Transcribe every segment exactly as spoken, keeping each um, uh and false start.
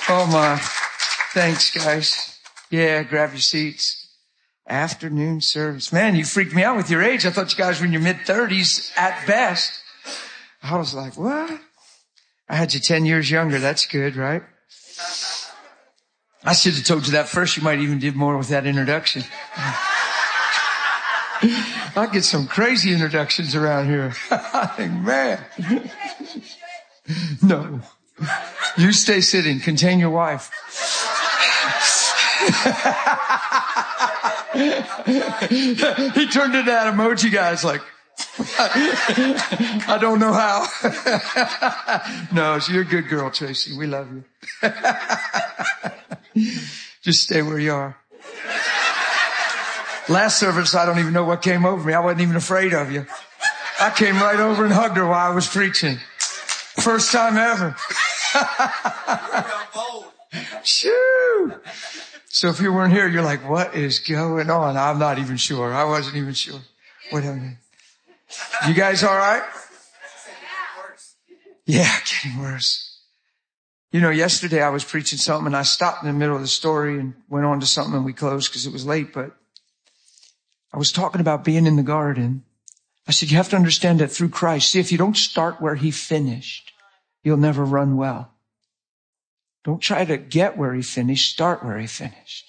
Oh my. Thanks, guys. Yeah, grab your seats. Afternoon service. Man, you freaked me out with your age. I thought you guys were in your mid-thirties at best. I was like, what? I had you ten years younger. That's good, right? I should have told you that first. You might even did more with that introduction. I get some crazy introductions around here. I think, man. No. You stay sitting. Contain your wife. He turned into that emoji guy. It's like, I don't know how. No, you're a good girl, Tracy. We love you. Just stay where you are. Last service, I don't even know what came over me. I wasn't even afraid of you. I came right over and hugged her while I was preaching. First time ever. Shoo! So if you weren't here, you're like, what is going on? I'm not even sure. I wasn't even sure. What happened? You guys all right? Yeah, getting worse. You know, yesterday I was preaching something and I stopped in the middle of the story and went on to something and we closed because it was late, but I was talking about being in the garden. I said, you have to understand that through Christ. See, if you don't start where he finished, you'll never run well. Don't try to get where he finished. Start where he finished.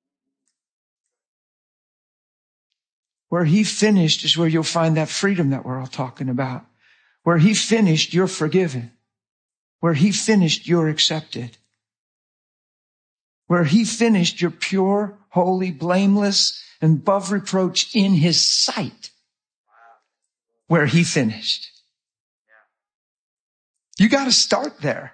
Where he finished is where you'll find that freedom that we're all talking about. Where he finished, you're forgiven. Where he finished, you're accepted. Where he finished, you're pure, holy, blameless, and above reproach in his sight. Where he finished. You got to start there.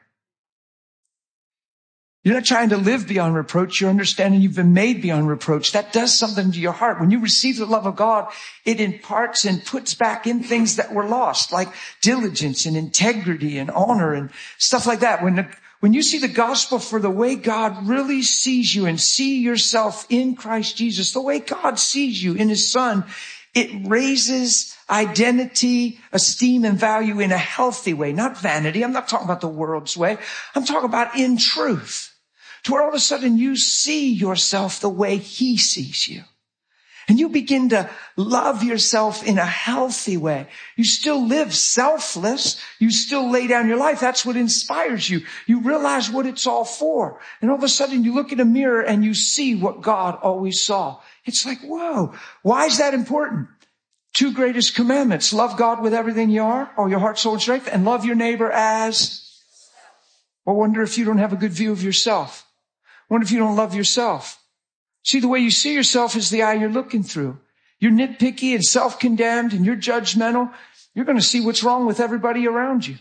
You're not trying to live beyond reproach. You're understanding you've been made beyond reproach. That does something to your heart. When you receive the love of God, it imparts and puts back in things that were lost, like diligence and integrity and honor and stuff like that. When the, when you see the gospel for the way God really sees you and see yourself in Christ Jesus, the way God sees you in his son, it raises identity, esteem, and value in a healthy way, not vanity. I'm not talking about the world's way. I'm talking about in truth. To where all of a sudden you see yourself the way he sees you. And you begin to love yourself in a healthy way. You still live selfless. You still lay down your life. That's what inspires you. You realize what it's all for. And all of a sudden you look in a mirror and you see what God always saw. It's like, whoa, why is that important? Two greatest commandments. Love God with everything you are, all your heart, soul, and strength, and love your neighbor as. I wonder if you don't have a good view of yourself. I wonder if you don't love yourself. See, the way you see yourself is the eye you're looking through. You're nitpicky and self-condemned and you're judgmental. You're going to see what's wrong with everybody around you.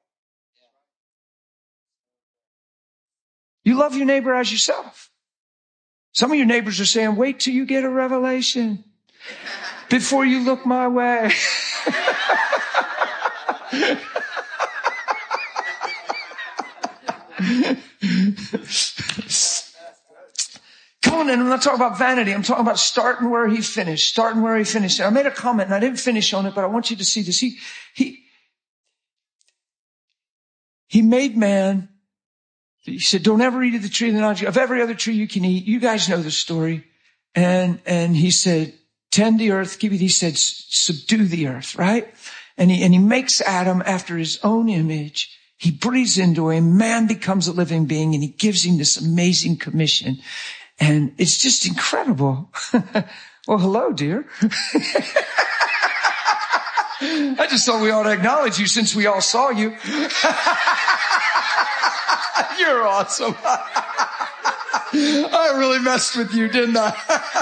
You love your neighbor as yourself. Some of your neighbors are saying, wait till you get a revelation before you look my way. Come on, and I'm not talking about vanity. I'm talking about starting where he finished, starting where he finished. I made a comment and I didn't finish on it, but I want you to see this. He, he, he made man. He said, don't ever eat of the tree of the knowledge of every other tree you can eat. You guys know the story. And, and he said, tend the earth, keep it. He said, subdue the earth, right? And he, and he makes Adam after his own image. He breathes into him. Man becomes a living being and he gives him this amazing commission. And it's just incredible. Well, hello, dear. I just thought we ought to acknowledge you since we all saw you. You're awesome. I really messed with you, didn't I?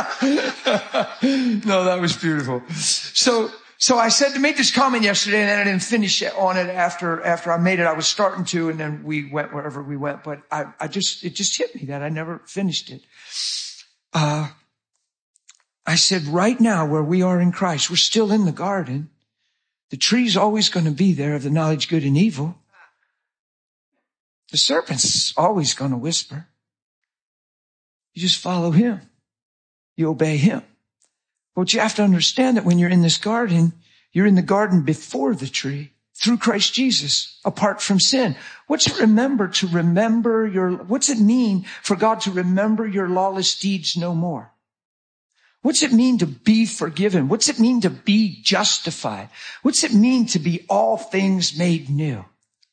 No, that was beautiful. So, so I said to make this comment yesterday and then I didn't finish on it after, after I made it. I was starting to and then we went wherever we went, but I, I just, it just hit me that I never finished it. Uh, I said right now where we are in Christ, we're still in the garden. The tree's always going to be there of the knowledge good and evil. The serpent's always going to whisper. You just follow him. You obey him. But you have to understand that when you're in this garden, you're in the garden before the tree. through Christ Jesus, apart from sin. What's it remember to remember your, what's it mean for God to remember your lawless deeds no more? What's it mean to be forgiven? What's it mean to be justified? What's it mean to be all things made new?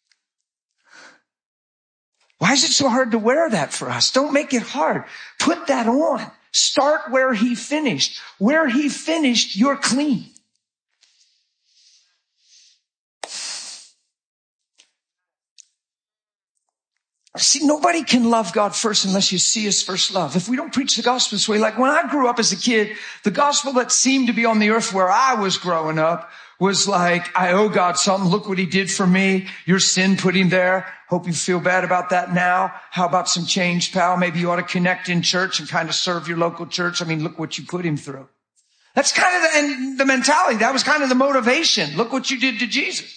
Why is it so hard to wear that for us? Don't make it hard. Put that on. Start where he finished. Where he finished, you're clean. See, nobody can love God first unless you see his first love. If we don't preach the gospel this way, like when I grew up as a kid, the gospel that seemed to be on the earth where I was growing up was like, I owe God something. Look what he did for me. Your sin put him there. Hope you feel bad about that now. How about some change, pal? Maybe you ought to connect in church and kind of serve your local church. I mean, look what you put him through. That's kind of the, and the mentality. That was kind of the motivation. Look what you did to Jesus.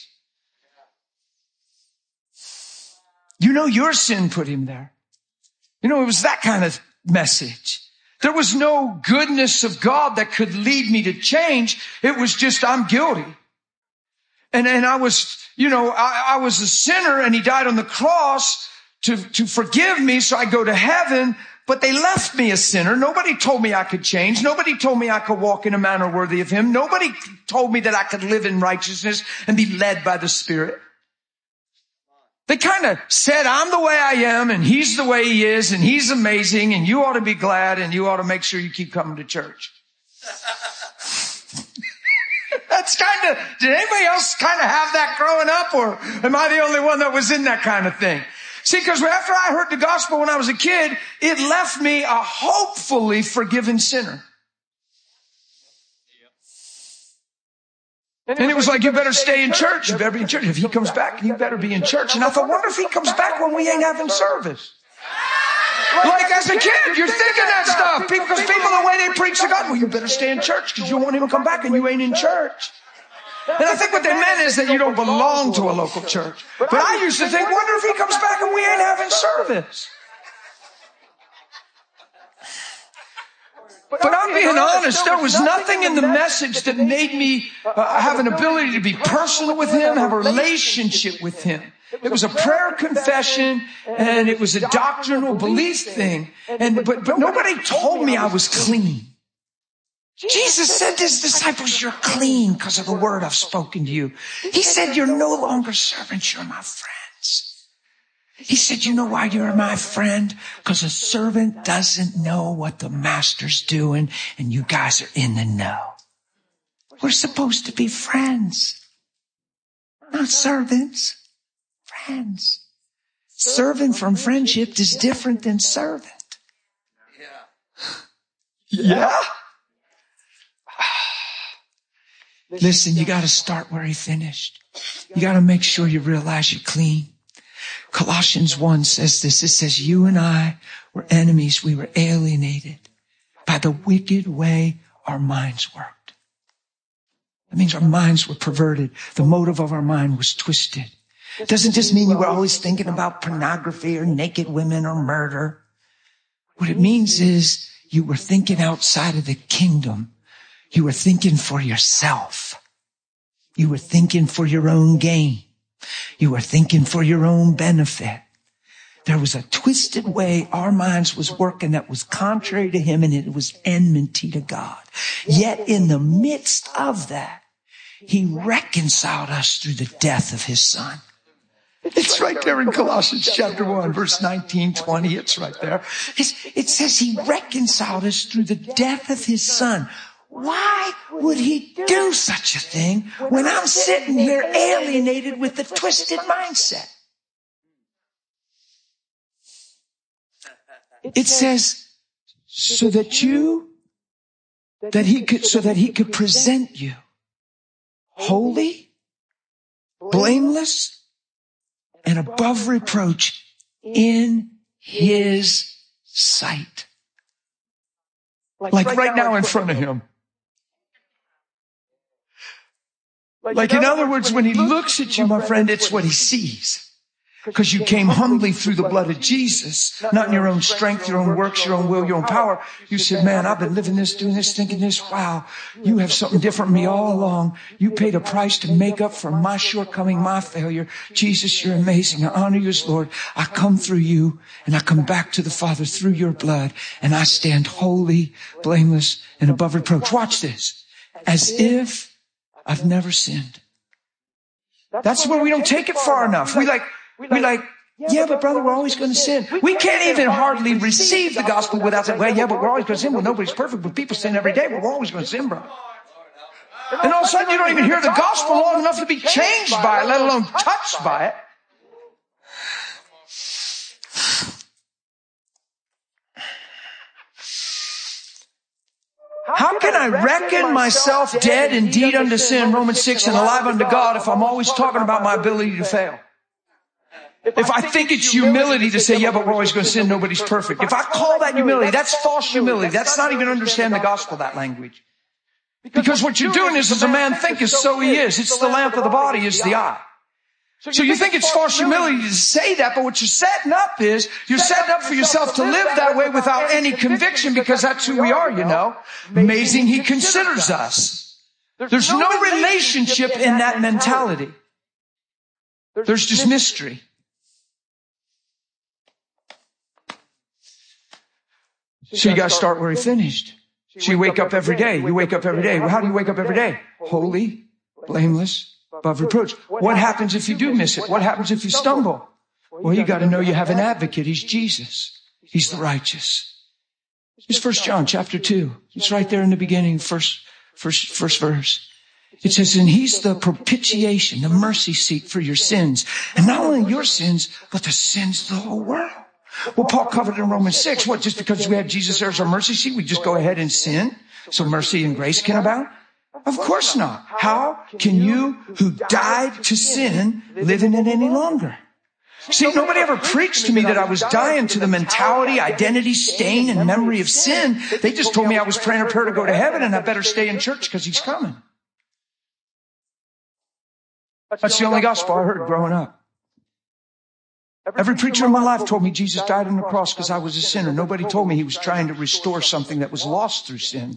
You know your sin put him there. You know, it was that kind of message. There was no goodness of God that could lead me to change. It was just, I'm guilty. And, and I was, you know, I, I was a sinner and he died on the cross to, to forgive me so I go to heaven. But they left me a sinner. Nobody told me I could change. Nobody told me I could walk in a manner worthy of him. Nobody told me that I could live in righteousness and be led by the Spirit. They kind of said, I'm the way I am and he's the way he is and he's amazing and you ought to be glad and you ought to make sure you keep coming to church. That's kind of, did anybody else kind of have that growing up, or am I the only one that was in that kind of thing? See, because after I heard the gospel when I was a kid, it left me a hopefully forgiven sinner. And it was like, you better stay in church. You better be in church. If he comes back, you better be in church. And I thought, wonder if he comes back when we ain't having service. Like as a kid, you're thinking that stuff. Because people, the way they preach to God, well, you better stay in church because you don't want him to come back and you ain't in church. And I think what they meant is that you don't belong to a local church. But I used to think, wonder if he comes back and we ain't having service. But I'm being honest, there was nothing in the message that made me uh, have an ability to be personal with him, have a relationship with him. It was a prayer confession and it was a doctrinal belief thing. And but, but nobody told me I was clean. Jesus said to his disciples, you're clean because of the word I've spoken to you. He said, you're no longer servants, you're my friends. He said, you know why you're my friend? Because a servant doesn't know what the master's doing, and you guys are in the know. We're supposed to be friends, not servants. Friends. Servant from friendship is different than servant. Yeah. Yeah? Listen, you got to start where he finished. You got to make sure you realize you're clean. Colossians one says this. It says, you and I were enemies. We were alienated by the wicked way our minds worked. That means our minds were perverted. The motive of our mind was twisted. It doesn't just mean you were always thinking about pornography or naked women or murder. What it means is you were thinking outside of the kingdom. You were thinking for yourself. You were thinking for your own gain. You were thinking for your own benefit. There was a twisted way our minds was working that was contrary to him, and it was enmity to God. Yet in the midst of that, he reconciled us through the death of his son. It's right there in Colossians chapter one, verse nineteen, twenty. It's right there. It's, it says he reconciled us through the death of his son. Why would he do such a thing when I'm sitting here alienated with a twisted mindset? It says, so that you, that he could, so that he could present you holy, blameless, and above reproach in his sight. Like right now in front of him. Like in other words, when he looks at you, my friend, it's what he sees. Because you came humbly through the blood of Jesus, not in your own strength, your own works, your own will, your own power. You said, man, I've been living this, doing this, thinking this. Wow, you have something different from me all along. You paid a price to make up for my shortcoming, my failure. Jesus, you're amazing. I honor you as Lord. I come through you and I come back to the Father through your blood, and I stand holy, blameless, and above reproach. Watch this. As if I've never sinned. That's where we don't take it far enough. We like, we like, yeah, but brother, we're always going to sin. We can't even hardly receive the gospel without saying, well, yeah, but we're always going to sin. Well, nobody's perfect, but people sin every day. But we're always going to sin, bro. And all of a sudden, you don't even hear the gospel long enough to be changed by it, let alone touched by it. How can I reckon myself dead indeed unto sin, Romans six, and alive unto God if I'm always talking about my ability to fail? If I think it's humility to say, yeah, but we're always going to sin, nobody's perfect. If I call that humility, that's false humility. That's not even understand the gospel, that language. Because what you're doing is, as a man thinketh, so he is. It's the lamp of the body is the eye. So you think it's false humility to say that, but what you're setting up is, you're setting up for yourself to live that way without any conviction, because that's who we are, you know. Amazing he considers us. There's no relationship in that mentality. There's just mystery. So you gotta start where he finished. So you wake up every day. You wake up every day. Well, how do you wake up every day? Holy, blameless, above reproach. What happens if you do miss it? What happens if you stumble? Well, you gotta know you have an advocate. He's Jesus. He's the righteous. It's First John chapter two. It's right there in the beginning, first, first, first verse. It says, and he's the propitiation, the mercy seat for your sins. And not only your sins, but the sins of the whole world. Well, Paul covered in Romans six. What, just because we have Jesus as our mercy seat, we just go ahead and sin so mercy and grace can abound? Of course not. How can you who died to sin live in it any longer? See, nobody ever preached to me that I was dying to the mentality, identity, stain, and memory of sin. They just told me I was praying a prayer to go to heaven and I better stay in church because he's coming. That's the only gospel I heard growing up. Every preacher in my life told me Jesus died on the cross because I was a sinner. Nobody told me he was trying to restore something that was lost through sin.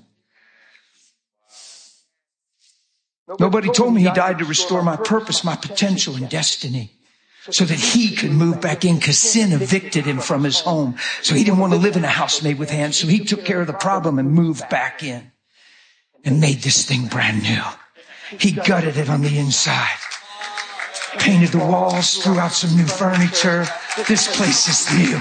Nobody told me he died to restore my purpose, my potential, and destiny, so that he could move back in, because sin evicted him from his home. So he didn't want to live in a house made with hands. So he took care of the problem and moved back in and made this thing brand new. He gutted it on the inside. Painted the walls, threw out some new furniture. This place is new.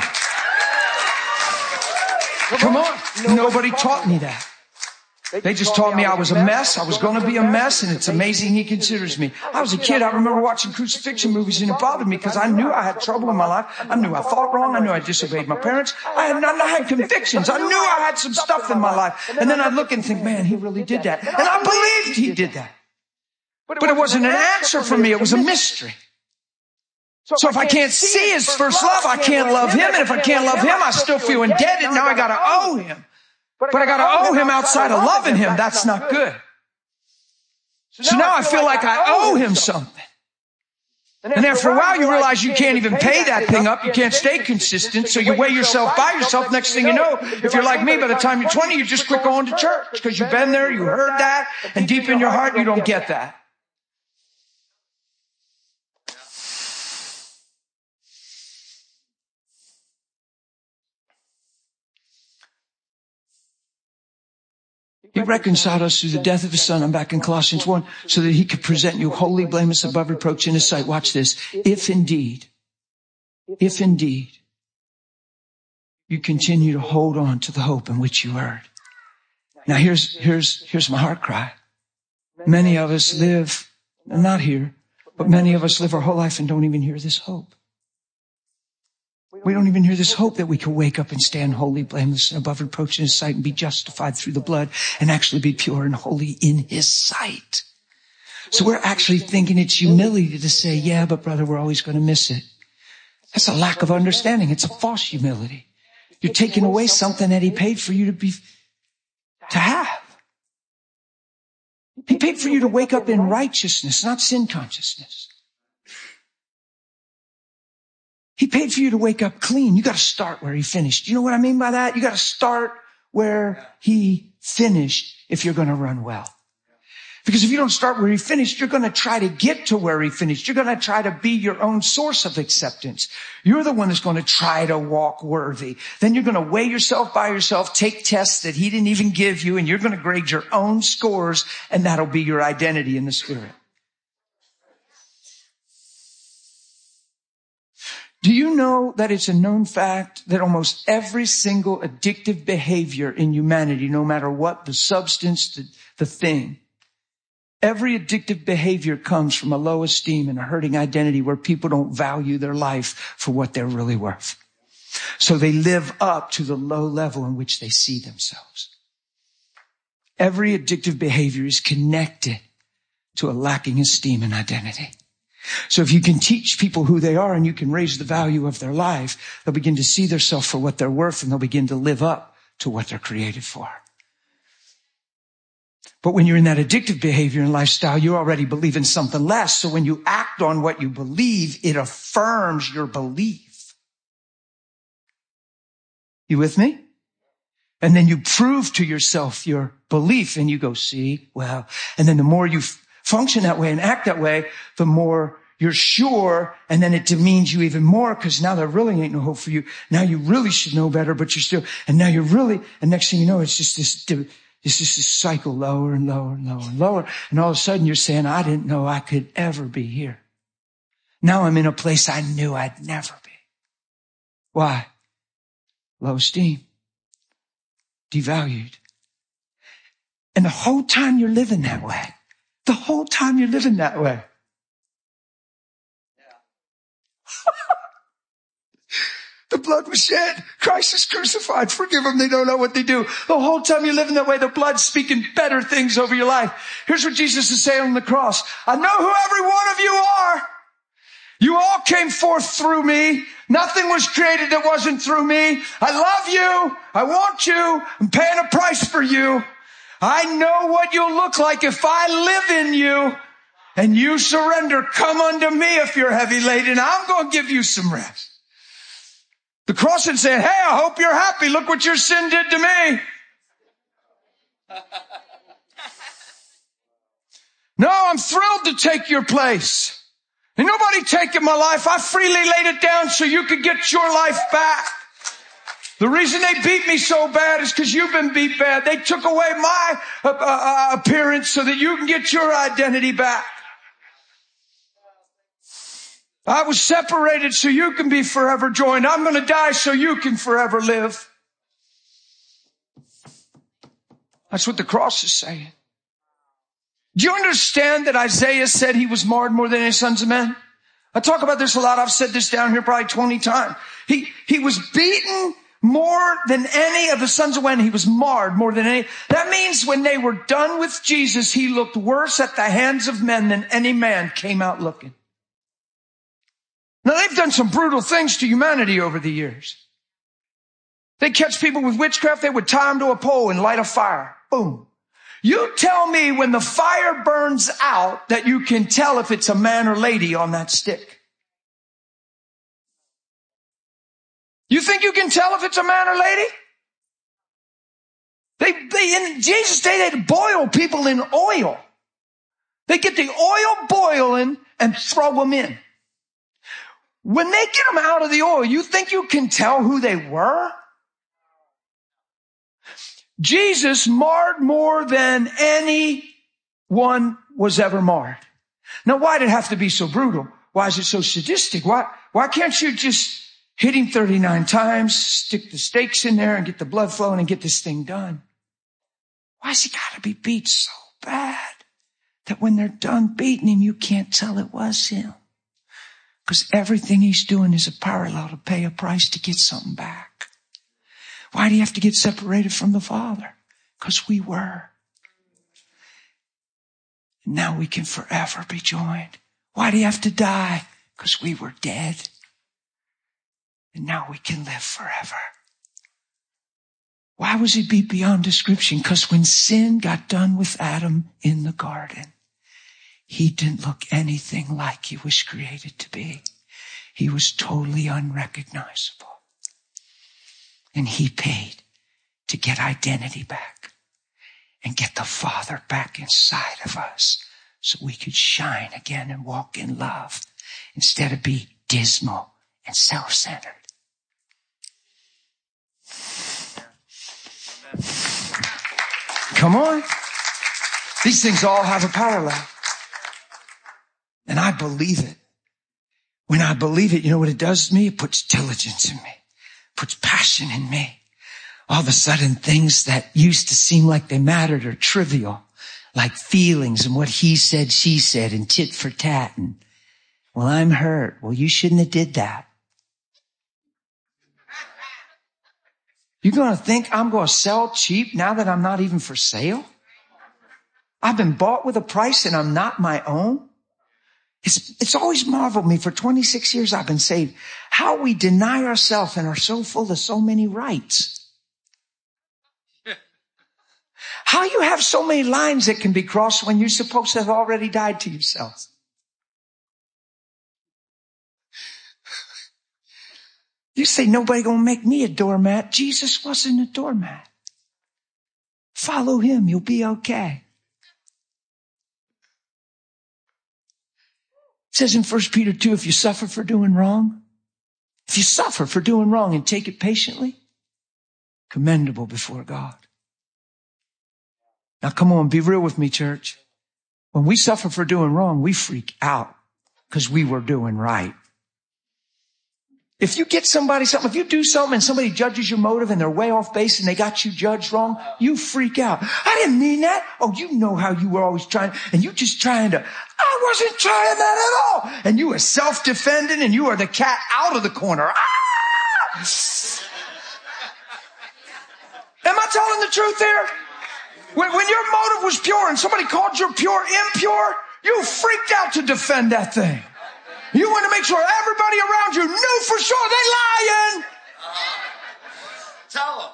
Come on. Nobody taught me that. They just taught me I was a mess. I was going to be a mess, and it's amazing he considers me. I was a kid. I remember watching crucifixion movies, and it bothered me because I knew I had trouble in my life. I knew I thought wrong. I knew I disobeyed my parents. I had, I had convictions. I knew I had some stuff in my life. And then I'd look and think, man, he really did that. And I believed he did that. But it wasn't an answer for me. It was a mystery. So if I can't see his first love, I can't love him. And if I can't love him, I still feel indebted. Now I got to owe him. But I got to owe him outside of loving him. That's not good. So now I feel like I owe him something. And after a while, you realize you can't even pay that thing up. You can't stay consistent. So you weigh yourself by yourself. Next thing you know, if you're like me, by the time you're twenty, you just quit going to church because you've been there, you heard that, and deep in your heart, you don't get that. He reconciled us through the death of his son. I'm back in Colossians one, so that he could present you holy, blameless, above reproach in his sight. Watch this. If indeed, if indeed, you continue to hold on to the hope in which you heard. Now here's, here's, here's my heart cry. Many of us live, not here, but many of us live our whole life and don't even hear this hope. We don't even hear this hope that we can wake up and stand holy, blameless, and above reproach in his sight and be justified through the blood and actually be pure and holy in his sight. So we're actually thinking it's humility to say, yeah, but brother, we're always going to miss it. That's a lack of understanding. It's a false humility. You're taking away something that he paid for you to be, to have. He paid for you to wake up in righteousness, not sin consciousness. paid for you to wake up clean. You got to start where he finished. You know what I mean by that? You got to start where he finished if you're going to run well. Because if you don't start where he finished, you're going to try to get to where he finished. You're going to try to be your own source of acceptance. You're the one that's going to try to walk worthy. Then you're going to weigh yourself by yourself, take tests that he didn't even give you, and you're going to grade your own scores, and that'll be your identity in the Spirit. Do you know that it's a known fact that almost every single addictive behavior in humanity, no matter what the substance, the, the thing, every addictive behavior comes from a low esteem and a hurting identity where people don't value their life for what they're really worth. So they live up to the low level in which they see themselves. Every addictive behavior is connected to a lacking esteem and identity. So if you can teach people who they are and you can raise the value of their life, they'll begin to see themselves for what they're worth and they'll begin to live up to what they're created for. But when you're in that addictive behavior and lifestyle, you already believe in something less. So when you act on what you believe, it affirms your belief. You with me? And then you prove to yourself your belief and you go, see, well, and then the more you f- function that way and act that way, the more you're sure, and then it demeans you even more because now there really ain't no hope for you. Now you really should know better, but you're still, and now you're really, and next thing you know, it's just this, it's just this cycle lower and lower and lower and lower. And all of a sudden you're saying, I didn't know I could ever be here. Now I'm in a place I knew I'd never be. Why? Low esteem. Devalued. And the whole time you're living that way, the whole time you're living that way, the blood was shed. Christ is crucified. Forgive them. They don't know what they do. The whole time you're living that way, the blood's speaking better things over your life. Here's what Jesus is saying on the cross. I know who every one of you are. You all came forth through me. Nothing was created that wasn't through me. I love you. I want you. I'm paying a price for you. I know what you'll look like if I live in you and you surrender. Come unto me if you're heavy laden. I'm going to give you some rest. The cross is saying, hey, I hope you're happy. Look what your sin did to me. No, I'm thrilled to take your place. Ain't nobody taking my life. I freely laid it down so you could get your life back. The reason they beat me so bad is because you've been beat bad. They took away my uh, uh, appearance so that you can get your identity back. I was separated so you can be forever joined. I'm going to die so you can forever live. That's what the cross is saying. Do you understand that Isaiah said he was marred more than any sons of men? I talk about this a lot. I've said this down here probably twenty times. He, he was beaten more than any of the sons of men. He was marred more than any. That means when they were done with Jesus, he looked worse at the hands of men than any man came out looking. Now, they've done some brutal things to humanity over the years. They catch people with witchcraft. They would tie them to a pole and light a fire. Boom. You tell me when the fire burns out that you can tell if it's a man or lady on that stick. You think you can tell if it's a man or lady? They, they, in Jesus' day, they'd boil people in oil. They get the oil boiling and throw them in. When they get them out of the oil, you think you can tell who they were? Jesus marred more than anyone was ever marred. Now, why did it have to be so brutal? Why is it so sadistic? Why, why can't you just hit him thirty-nine times, stick the stakes in there and get the blood flowing and get this thing done? Why's he got to be beat so bad that when they're done beating him, you can't tell it was him? Because everything he's doing is a parallel to pay a price to get something back. Why do you have to get separated from the Father? Because we were. Now we can forever be joined. Why do you have to die? Because we were dead. And now we can live forever. Why was he beat beyond description? Because when sin got done with Adam in the garden, he didn't look anything like he was created to be. He was totally unrecognizable. And he paid to get identity back and get the Father back inside of us so we could shine again and walk in love instead of be dismal and self-centered. Come on. These things all have a parallel. And I believe it. When I believe it, you know what it does to me? It puts diligence in me. It puts passion in me. All of a sudden, things that used to seem like they mattered are trivial, like feelings and what he said, she said, and tit for tat. And, well, I'm hurt. Well, you shouldn't have did that. You're going to think I'm going to sell cheap now that I'm not even for sale? I've been bought with a price and I'm not my own? It's, it's always marveled me. For twenty-six years I've been saved. How we deny ourselves and are so full of so many rights. How you have so many lines that can be crossed when you're supposed to have already died to yourself. You say, nobody gonna make me a doormat. Jesus wasn't a doormat. Follow him. You'll be okay. It says in First Peter two, if you suffer for doing wrong, if you suffer for doing wrong and take it patiently, commendable before God. Now come on, be real with me, church. When we suffer for doing wrong, we freak out because we were doing right. If you get somebody something, if you do something and somebody judges your motive and they're way off base and they got you judged wrong, you freak out. I didn't mean that. Oh, you know how you were always trying, and you just trying to, I wasn't trying that at all. And you were self-defending and you are the cat out of the corner. Ah! Am I telling the truth here? When, when your motive was pure and somebody called you pure impure, you freaked out to defend that thing. You want to make sure everybody around you knew for sure they lying. Tell them.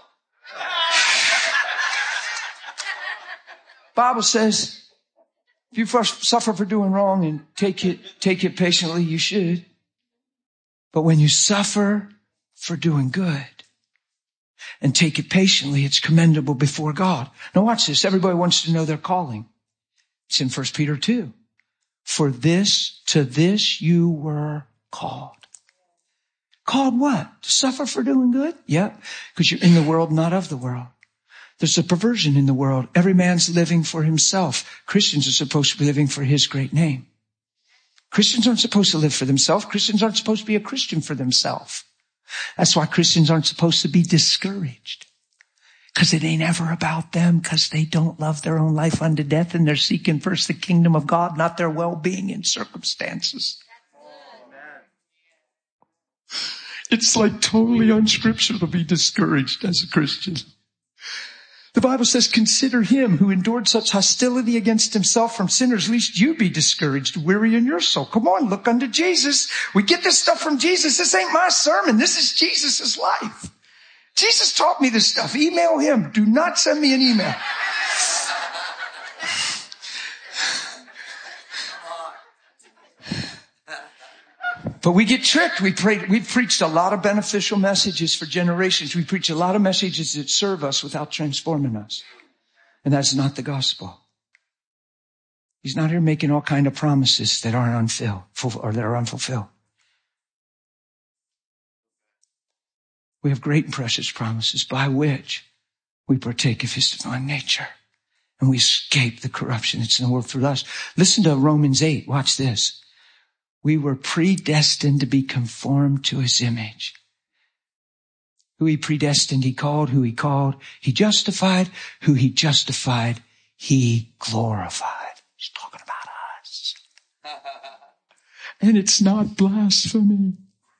Bible says, if you first suffer for doing wrong and take it, take it patiently, you should. But when you suffer for doing good and take it patiently, it's commendable before God. Now watch this. Everybody wants to know their calling. It's in First Peter two. For this, to this you were called. Called what? To suffer for doing good? Yep. Because you're in the world, not of the world. There's a perversion in the world. Every man's living for himself. Christians are supposed to be living for his great name. Christians aren't supposed to live for themselves. Christians aren't supposed to be a Christian for themselves. That's why Christians aren't supposed to be discouraged. Because it ain't ever about them, because they don't love their own life unto death and they're seeking first the kingdom of God, not their well-being in circumstances. It's like totally unscriptural to be discouraged as a Christian. The Bible says, consider him who endured such hostility against himself from sinners, lest you be discouraged, weary in your soul. Come on, look unto Jesus. We get this stuff from Jesus. This ain't my sermon. This is Jesus' life. Jesus taught me this stuff. Email him. Do not send me an email. But we get tricked. We prayed, we've preached a lot of beneficial messages for generations. We preach a lot of messages that serve us without transforming us. And that's not the gospel. He's not here making all kind of promises that aren't unfilled, or that are unfulfilled. We have great and precious promises by which we partake of his divine nature and we escape the corruption that's in the world through us. Listen to Romans eight. Watch this. We were predestined to be conformed to his image. Who he predestined, he called. Who he called, he justified. Who he justified, he glorified. He's talking about us. And it's not blasphemy.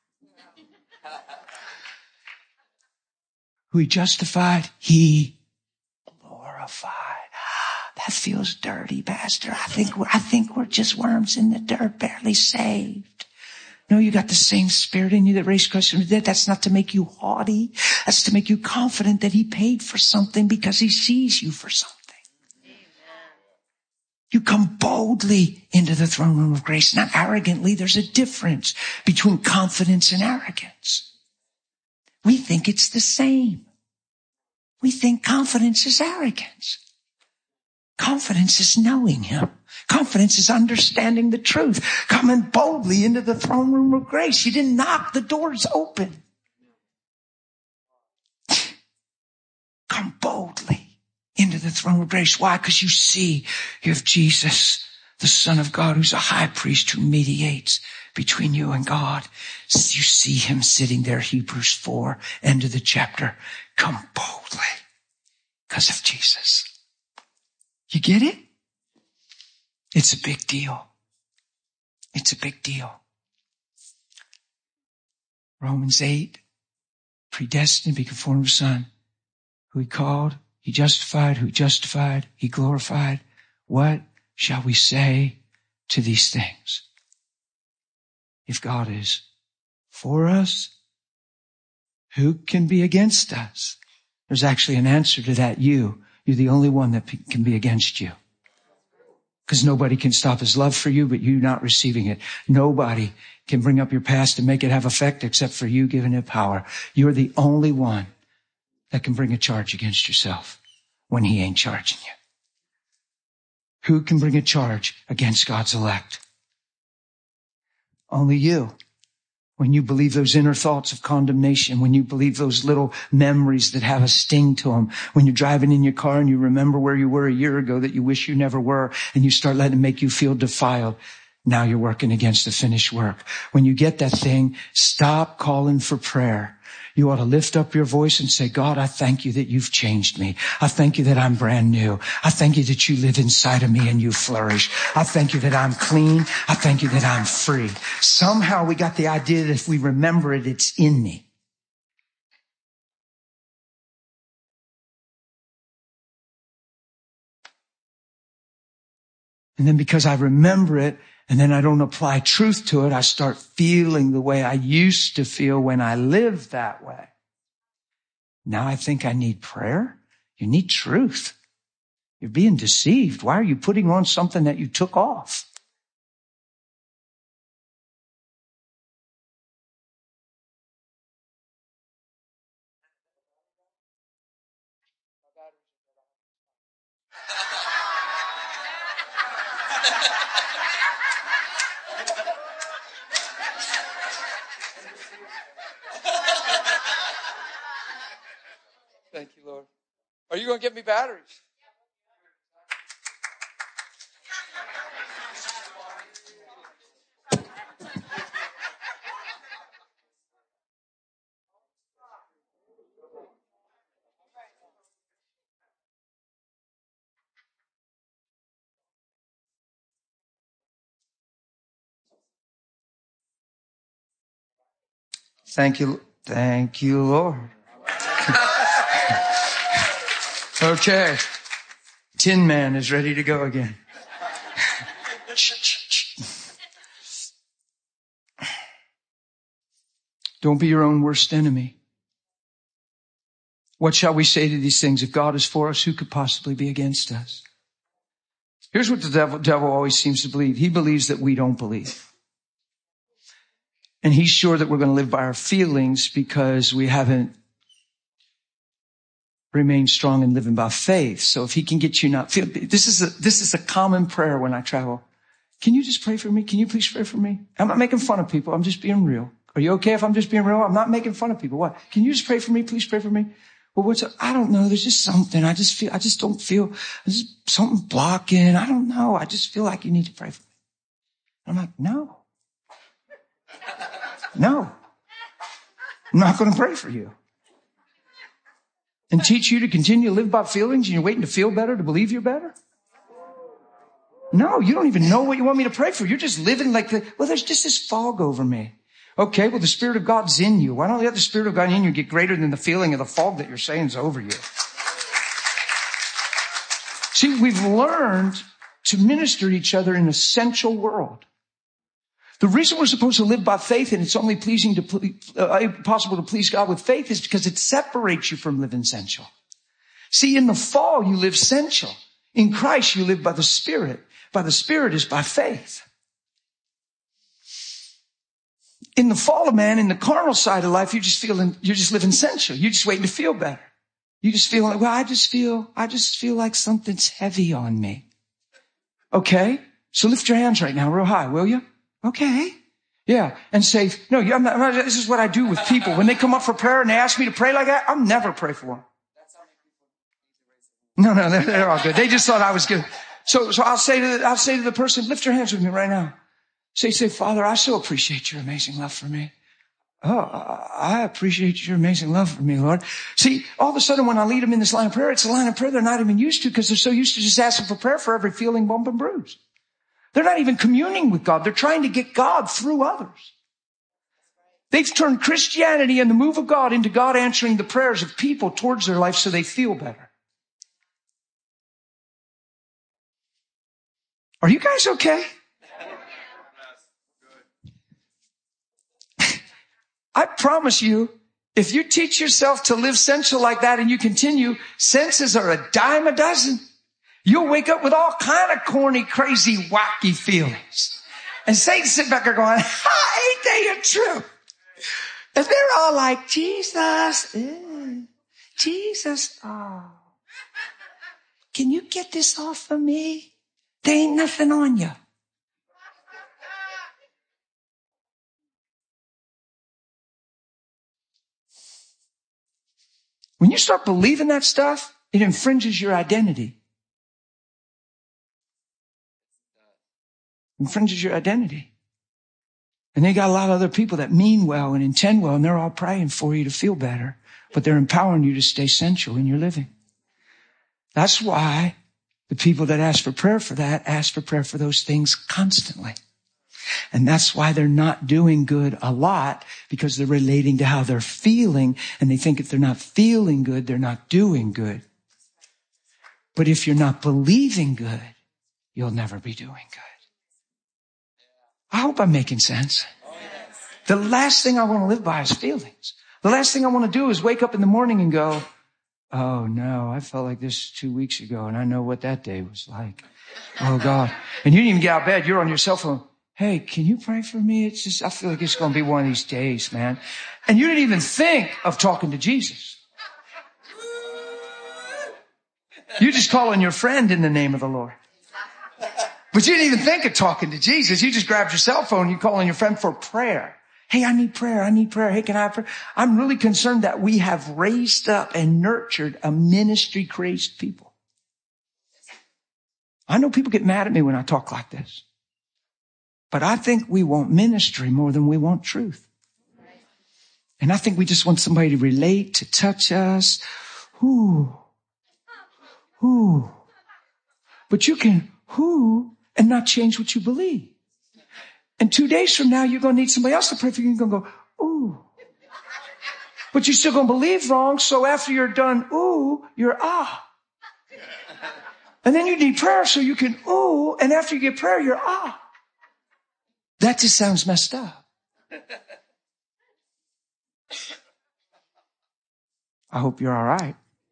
Who he justified, he glorified. That feels dirty, Pastor. I think we're, I think we're just worms in the dirt, barely saved. No, you got the same spirit in you that raised Christ from the dead. That's not to make you haughty. That's to make you confident that he paid for something because he sees you for something. You come boldly into the throne room of grace, not arrogantly. There's a difference between confidence and arrogance. We think it's the same. We think confidence is arrogance. Confidence is knowing him. Confidence is understanding the truth. Coming boldly into the throne room of grace. You didn't knock, the door's open. Come boldly into the throne of grace. Why? Because you see you have Jesus, the Son of God, who's a high priest who mediates between you and God. You see him sitting there, Hebrews four, end of the chapter. Come boldly because of Jesus. You get it? It's a big deal. It's a big deal. Romans eight, predestined to be conformed to the Son, who he called, he justified, who he justified, he glorified. What shall we say to these things? If God is for us, who can be against us? There's actually an answer to that. You. You're the only one that can be against you. Because nobody can stop his love for you, but you not receiving it. Nobody can bring up your past and make it have effect except for you giving it power. You're the only one that can bring a charge against yourself when he ain't charging you. Who can bring a charge against God's elect? Only you. When you believe those inner thoughts of condemnation, when you believe those little memories that have a sting to them, when you're driving in your car and you remember where you were a year ago that you wish you never were, and you start letting it make you feel defiled, now you're working against the finished work. When you get that thing, stop calling for prayer. You ought to lift up your voice and say, God, I thank you that you've changed me. I thank you that I'm brand new. I thank you that you live inside of me and you flourish. I thank you that I'm clean. I thank you that I'm free. Somehow we got the idea that if we remember it, it's in me. And then because I remember it, and then I don't apply truth to it, I start feeling the way I used to feel when I lived that way. Now I think I need prayer. You need truth. You're being deceived. Why are you putting on something that you took off? Thank you, Lord. Are you going to get me batteries? Thank you. Thank you, Lord. Okay. Tin Man is ready to go again. Don't be your own worst enemy. What shall we say to these things? If God is for us, who could possibly be against us? Here's what the devil, devil always seems to believe. He believes that we don't believe. And he's sure that we're going to live by our feelings because we haven't remained strong in living by faith. So if he can get you not feel, this is a, this is a common prayer when I travel. Can you just pray for me? Can you please pray for me? I'm not making fun of people. I'm just being real. Are you okay if I'm just being real? I'm not making fun of people. What? Can you just pray for me? Please pray for me. Well, what's up? I don't know. There's just something. I just feel, I just don't feel, there's something blocking. I don't know. I just feel like you need to pray for me. I'm like, no. No. I'm not going to pray for you. And teach you to continue to live by feelings and you're waiting to feel better to believe you're better? No, you don't even know what you want me to pray for. You're just living like the, well, there's just this fog over me. Okay, well, the Spirit of God's in you. Why don't you let the Spirit of God in you get greater than the feeling of the fog that you're saying is over you? See, we've learned to minister to each other in a sensual world. The reason we're supposed to live by faith and it's only pleasing to ple- uh, possible to please God with faith is because it separates you from living sensual. See, in the fall, you live sensual. In Christ, you live by the Spirit. by the Spirit is by faith. In the fall of man, in the carnal side of life, you're just feeling, you're just living sensual. You're just waiting to feel better. You just feel like, well, I just feel, I just feel like something's heavy on me. Okay. So lift your hands right now real high, will you? Okay. Yeah. And say, no, I'm not, I'm not, this is what I do with people. When they come up for prayer and they ask me to pray like that, I'll never pray for them. No, no, they're, they're all good. They just thought I was good. So, so I'll say to the, I'll say to the person, lift your hands with me right now. Say, say, Father, I so appreciate your amazing love for me. Oh, I appreciate your amazing love for me, Lord. See, all of a sudden when I lead them in this line of prayer, it's a line of prayer they're not even used to because they're so used to just asking for prayer for every feeling, bump, and bruise. They're not even communing with God. They're trying to get God through others. They've turned Christianity and the move of God into God answering the prayers of people towards their life so they feel better. Are you guys okay? I promise you, if you teach yourself to live sensual like that and you continue, senses are a dime a dozen. You'll wake up with all kind of corny, crazy, wacky feelings. And Satan's sitting back there going, ha, ain't they a truth? And they're all like, Jesus, eh, Jesus, oh. Can you get this off of me? There ain't nothing on you. When you start believing that stuff, it infringes your identity. Infringes your identity. And they got a lot of other people that mean well and intend well, and they're all praying for you to feel better, but they're empowering you to stay sensual in your living. That's why the people that ask for prayer for that ask for prayer for those things constantly. And that's why they're not doing good a lot, because they're relating to how they're feeling, and they think if they're not feeling good, they're not doing good. But if you're not believing good, you'll never be doing good. I hope I'm making sense. The last thing I want to live by is feelings. The last thing I want to do is wake up in the morning and go, oh no, I felt like this two weeks ago, and I know what that day was like. Oh God. And you didn't even get out of bed. You're on your cell phone. Hey, can you pray for me? It's just, I feel like it's going to be one of these days, man. And you didn't even think of talking to Jesus. You're just calling your friend in the name of the Lord. But you didn't even think of talking to Jesus. You just grabbed your cell phone. You're calling your friend for prayer. Hey, I need prayer. I need prayer. Hey, can I have prayer? I'm really concerned that we have raised up and nurtured a ministry crazed people. I know people get mad at me when I talk like this. But I think we want ministry more than we want truth. And I think we just want somebody to relate, to touch us. Whoo. Whoo. But you can whoo and not change what you believe. And two days from now, you're going to need somebody else to pray for you. You're going to go, ooh. But you're still going to believe wrong. So after you're done, ooh, you're ah. And then you need prayer so you can ooh. And after you get prayer, you're ah. That just sounds messed up. I hope you're all right.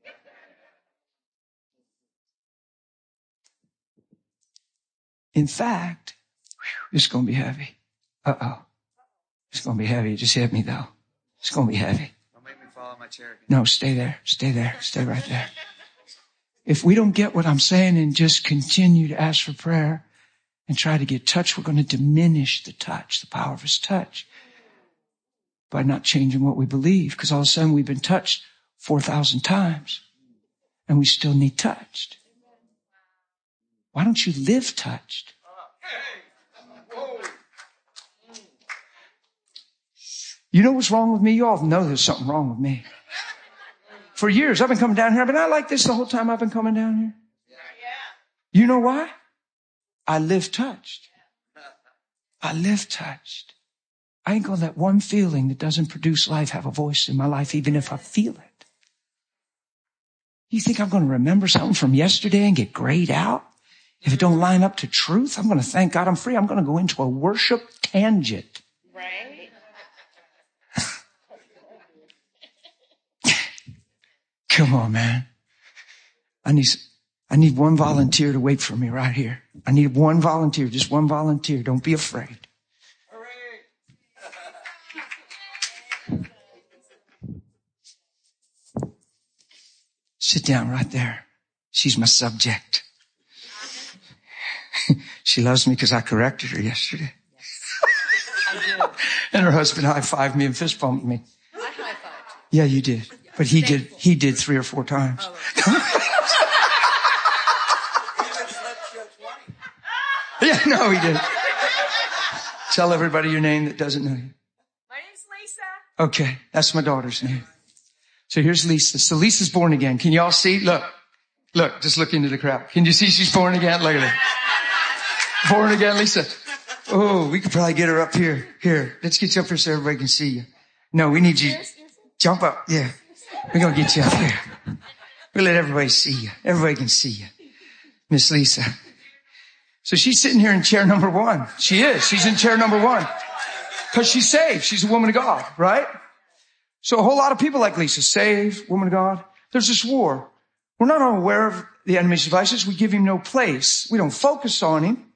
In fact, whew, it's going to be heavy. Uh-oh. It's going to be heavy. It just hit me, though. It's going to be heavy. Don't make me fall on my chair again. No, stay there. Stay there. Stay right there. If we don't get what I'm saying and just continue to ask for prayer and try to get touch, we're going to diminish the touch, the power of his touch, by not changing what we believe. Because all of a sudden we've been touched four thousand times and we still need touched. Why don't you live touched? You know what's wrong with me? You all know there's something wrong with me. For years, I've been coming down here. I've been not like this the whole time I've been coming down here. You know why? I live touched. I live touched. I ain't going to let one feeling that doesn't produce life have a voice in my life, even if I feel it. You think I'm going to remember something from yesterday and get grayed out? If it don't line up to truth, I'm going to thank God I'm free. I'm going to go into a worship tangent. Right? Come on, man. I need, I need one volunteer to wait for me right here. I need one volunteer, just one volunteer. Don't be afraid. Sit down right there. She's my subject. She loves me because I corrected her yesterday. And her husband high-fived me and fist-bumped me. I high-fived. Yeah, you did. But he did, he did three or four times. Yeah, no, he didn't. Tell everybody your name that doesn't know you. My name's Lisa. Okay, that's my daughter's name. So here's Lisa. So Lisa's born again. Can y'all see? Look, look, just look into the crowd. Can you see she's born again? Look at her. Born again, Lisa. Oh, we could probably get her up here. Here, let's get you up here so everybody can see you. No, we need you. Jump up. Yeah. We're going to get you up here. We'll let everybody see you. Everybody can see you. Miss Lisa. So she's sitting here in chair number one. She is. She's in chair number one. Because she's saved. She's a woman of God, right? So a whole lot of people like Lisa, saved, woman of God. There's this war. We're not unaware of the enemy's devices. We give him no place. We don't focus on him.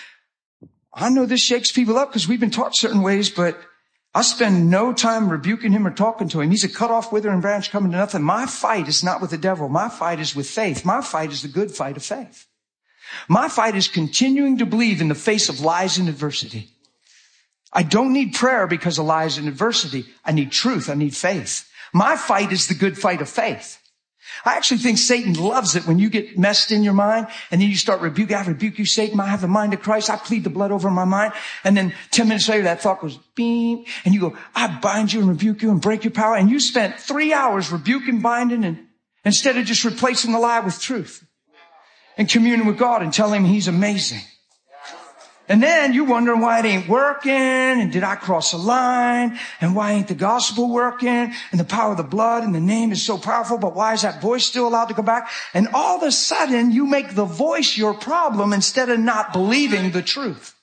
I know this shakes people up because we've been taught certain ways, but I spend no time rebuking him or talking to him. He's a cut off, withering branch coming to nothing. My fight is not with the devil. My fight is with faith. My fight is the good fight of faith. My fight is continuing to believe in the face of lies and adversity. I don't need prayer because of lies and adversity. I need truth. I need faith. My fight is the good fight of faith. I actually think Satan loves it when you get messed in your mind and then you start rebuking. I rebuke you, Satan. I have the mind of Christ. I plead the blood over my mind. And then ten minutes later, that thought goes beam. And you go, I bind you and rebuke you and break your power. And you spent three hours rebuking, binding, and instead of just replacing the lie with truth and communing with God and telling him he's amazing. And then you wondering why it ain't working, and did I cross a line, and why ain't the gospel working, and the power of the blood and the name is so powerful, but why is that voice still allowed to come back? And all of a sudden you make the voice your problem instead of not believing the truth.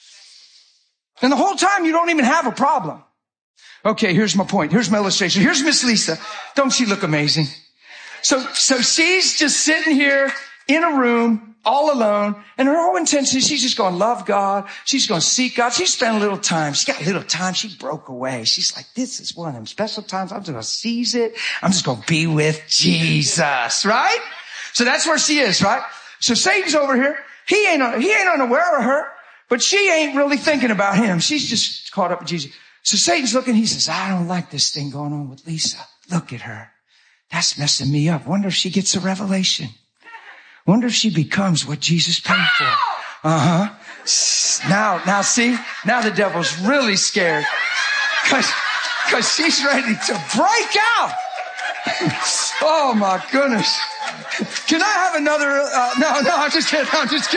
And the whole time you don't even have a problem. Okay, here's my point. Here's my illustration. Here's Miss Lisa. Don't she look amazing? So, so she's just sitting here in a room, all alone, and her whole intention is she's just going to love God. She's going to seek God. She spent a little time. She got a little time. She broke away. She's like, this is one of them special times. I'm just going to seize it. I'm just going to be with Jesus, right? So that's where she is, right? So Satan's over here. He ain't, he ain't unaware of her, but she ain't really thinking about him. She's just caught up with Jesus. So Satan's looking. He says, I don't like this thing going on with Lisa. Look at her. That's messing me up. Wonder if she gets a revelation. Wonder if she becomes what Jesus paid for. Uh-huh. Now, now see, now the devil's really scared. Cause, cause she's ready to break out. Oh my goodness. Can I have another, uh, no, no, I'm just kidding. I'm just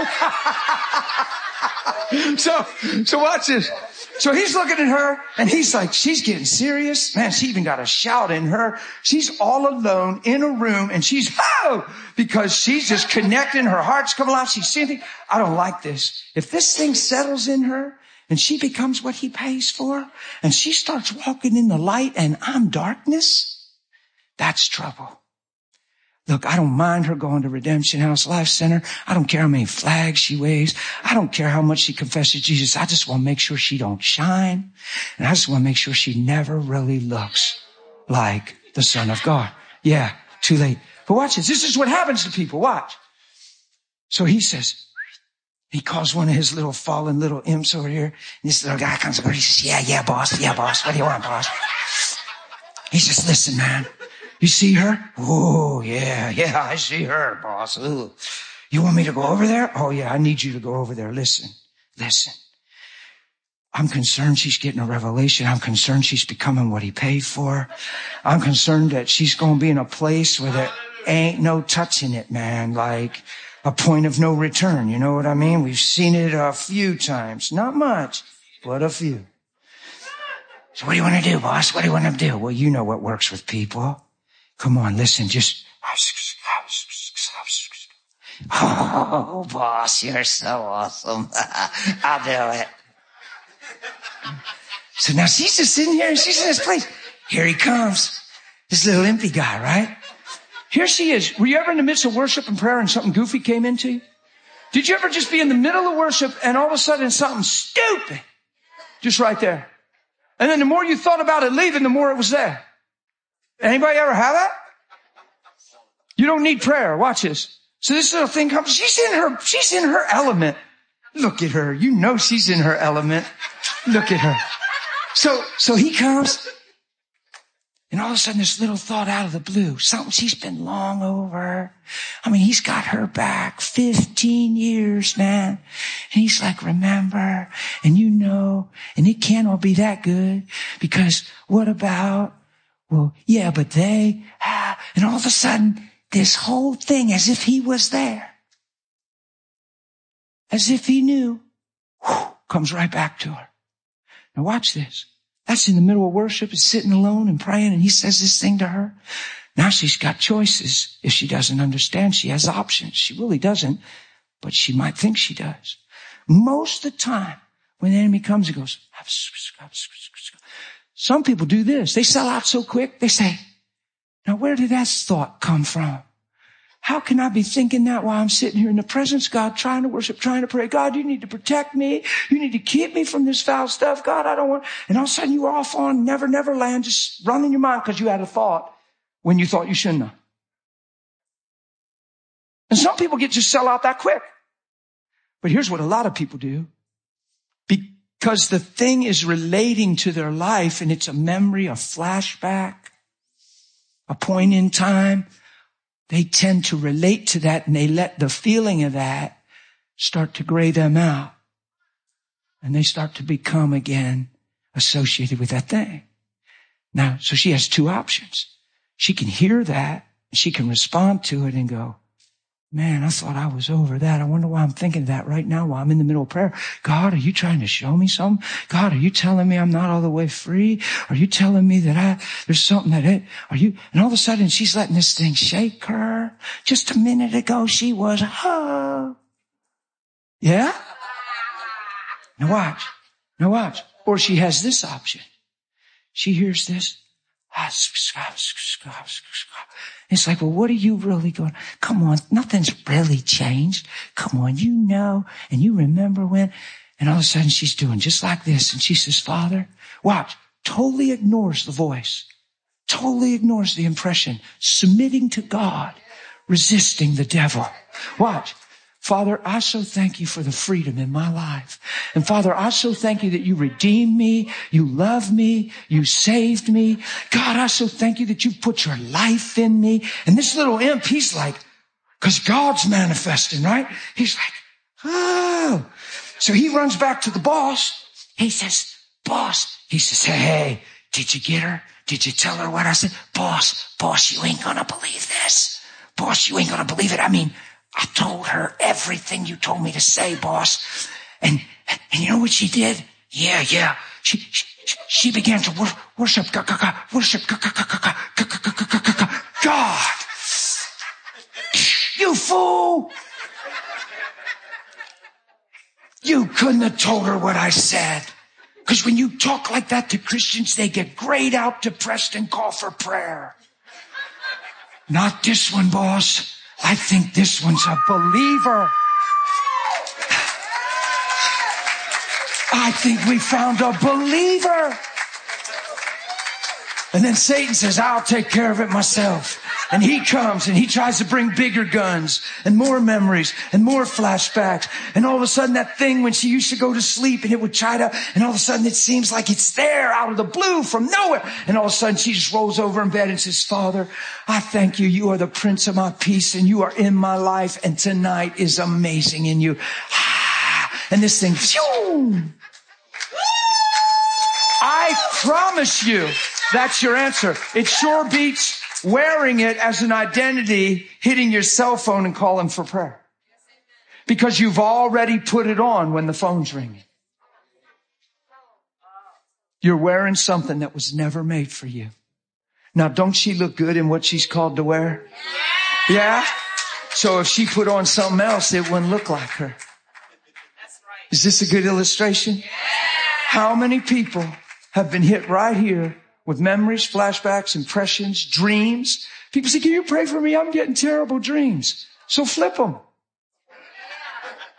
kidding. so, so watch this. So he's looking at her and he's like, she's getting serious. Man, she even got a shout in her. She's all alone in a room and she's, oh, because she's just connecting. Her heart's coming alive. She's seeing things. I don't like this. If this thing settles in her and she becomes what he pays for and she starts walking in the light and I'm darkness, that's trouble. Look, I don't mind her going to Redemption House Life Center. I don't care how many flags she waves. I don't care how much she confesses Jesus. I just want to make sure she don't shine. And I just want to make sure she never really looks like the Son of God. Yeah, too late. But watch this. This is what happens to people. Watch. So he says, he calls one of his little fallen little imps over here. And this little guy comes over. He says, yeah, yeah, boss. Yeah, boss. What do you want, boss? He says, listen, man. You see her? Oh, yeah, yeah, I see her, boss. Ooh. You want me to go over there? Oh, yeah, I need you to go over there. Listen, listen. I'm concerned she's getting a revelation. I'm concerned she's becoming what he paid for. I'm concerned that she's going to be in a place where there ain't no touching it, man, like a point of no return. You know what I mean? We've seen it a few times. Not much, but a few. So what do you want to do, boss? What do you want to do? Well, you know what works with people. Come on, listen, just, oh, boss, you're so awesome. I'll do it. So now she's just sitting here and she's in this place. Here he comes. This little impy guy, right? Here she is. Were you ever in the midst of worship and prayer and something goofy came into you? Did you ever just be in the middle of worship and all of a sudden something stupid just right there? And then the more you thought about it leaving, the more it was there. Anybody ever have that? You don't need prayer. Watch this. So this little thing comes. She's in her, she's in her element. Look at her. You know she's in her element. Look at her. So, so he comes. And all of a sudden this little thought out of the blue, something she's been long over. I mean, he's got her back fifteen years now. And he's like, remember, and you know, and it can't all be that good because what about, well, yeah, but they, ah, and all of a sudden this whole thing as if he was there, as if he knew, whew, comes right back to her. Now watch this. That's in the middle of worship, is sitting alone and praying, and he says this thing to her. Now she's got choices. If she doesn't understand, she has options. She really doesn't, but she might think she does. Most of the time, when the enemy comes and goes, some people do this. They sell out so quick, they say, now where did that thought come from? How can I be thinking that while I'm sitting here in the presence of God, trying to worship, trying to pray? God, you need to protect me. You need to keep me from this foul stuff. God, I don't want, and all of a sudden you were off on Never, Never Land, just running your mind because you had a thought when you thought you shouldn't have. And some people get to sell out that quick. But here's what a lot of people do. Because the thing is relating to their life and it's a memory, a flashback, a point in time. They tend to relate to that and they let the feeling of that start to gray them out. And they start to become again associated with that thing. Now, so she has two options. She can hear that. She can respond to it and go, man, I thought I was over that. I wonder why I'm thinking that right now while I'm in the middle of prayer. God, are you trying to show me something? God, are you telling me I'm not all the way free? Are you telling me that I, there's something that it, are you, and all of a sudden she's letting this thing shake her. Just a minute ago she was, oh. Yeah? Now watch. Now watch. Or she has this option. She hears this. It's like, well, what are you really going? Come on, nothing's really changed. Come on, you know, and you remember when, and all of a sudden she's doing just like this. And she says, Father, watch, totally ignores the voice, totally ignores the impression, submitting to God, resisting the devil. Watch. Father, I so thank you for the freedom in my life. And Father, I so thank you that you redeemed me, you love me, you saved me. God, I so thank you that you put your life in me. And this little imp, he's like, because God's manifesting, right? He's like, oh. So he runs back to the boss. He says, boss. He says, hey, hey, did you get her? Did you tell her what I said? Boss, boss, you ain't gonna believe this. Boss, you ain't gonna believe it. I mean, I told her everything you told me to say, boss. And, and you know what she did? Yeah, yeah. She, she, she began to wor- worship, God, God, worship, God, God, God, God, God. You fool. You couldn't have told her what I said. Because when you talk like that to Christians, they get grayed out, depressed, and call for prayer. Not this one, boss. I think this one's a believer. I think we found a believer. And then Satan says, I'll take care of it myself. And he comes and he tries to bring bigger guns and more memories and more flashbacks. And all of a sudden that thing when she used to go to sleep and it would try to, and all of a sudden it seems like it's there out of the blue from nowhere. And all of a sudden she just rolls over in bed and says, Father, I thank you. You are the Prince of my peace and you are in my life. And tonight is amazing in you. And this thing, phew, I promise you that's your answer. It sure beats wearing it as an identity, hitting your cell phone and calling for prayer. Because you've already put it on when the phone's ringing. You're wearing something that was never made for you. Now, don't she look good in what she's called to wear? Yeah? So if she put on something else, it wouldn't look like her. Is this a good illustration? How many people have been hit right here with memories, flashbacks, impressions, dreams? People say, can you pray for me? I'm getting terrible dreams. So flip them.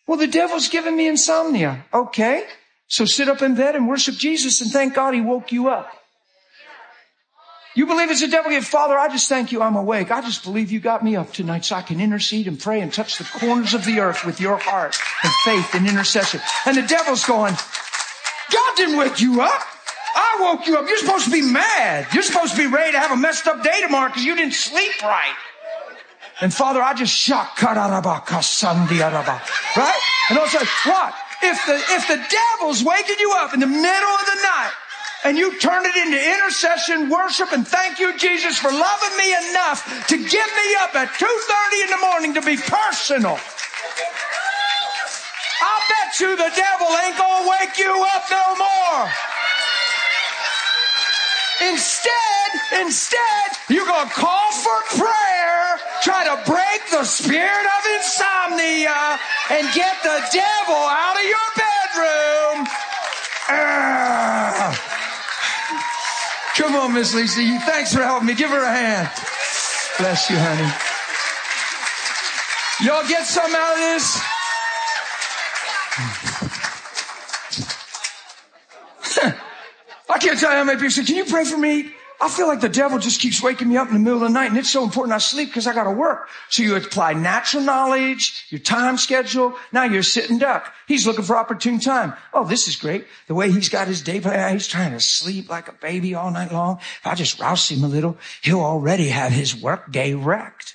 Well, the devil's giving me insomnia. Okay. So sit up in bed and worship Jesus and thank God he woke you up. You believe it's the devil? Father, I just thank you I'm awake. I just believe you got me up tonight so I can intercede and pray and touch the corners of the earth with your heart and faith and intercession. And the devil's going, God didn't wake you up. I woke you up. You're supposed to be mad. You're supposed to be ready to have a messed up day tomorrow because you didn't sleep right. And Father, I just shock. Right? And also, what? If the, if the devil's waking you up in the middle of the night, and you turn it into intercession, worship, and thank you, Jesus, for loving me enough to get me up at two thirty in the morning to be personal. I bet you the devil ain't gonna wake you up no more. Instead, instead, you're gonna call for prayer, try to break the spirit of insomnia, and get the devil out of your bedroom. Uh, Come on, Miss Lisa. Thanks for helping me. Give her a hand. Bless you, honey. Y'all get something out of this? I can't tell you how many people say, can you pray for me? I feel like the devil just keeps waking me up in the middle of the night, and it's so important I sleep because I got to work. So you apply natural knowledge, your time schedule. Now you're a sitting duck. He's looking for opportune time. Oh, this is great. The way he's got his day plan, he's trying to sleep like a baby all night long. If I just rouse him a little, he'll already have his work day wrecked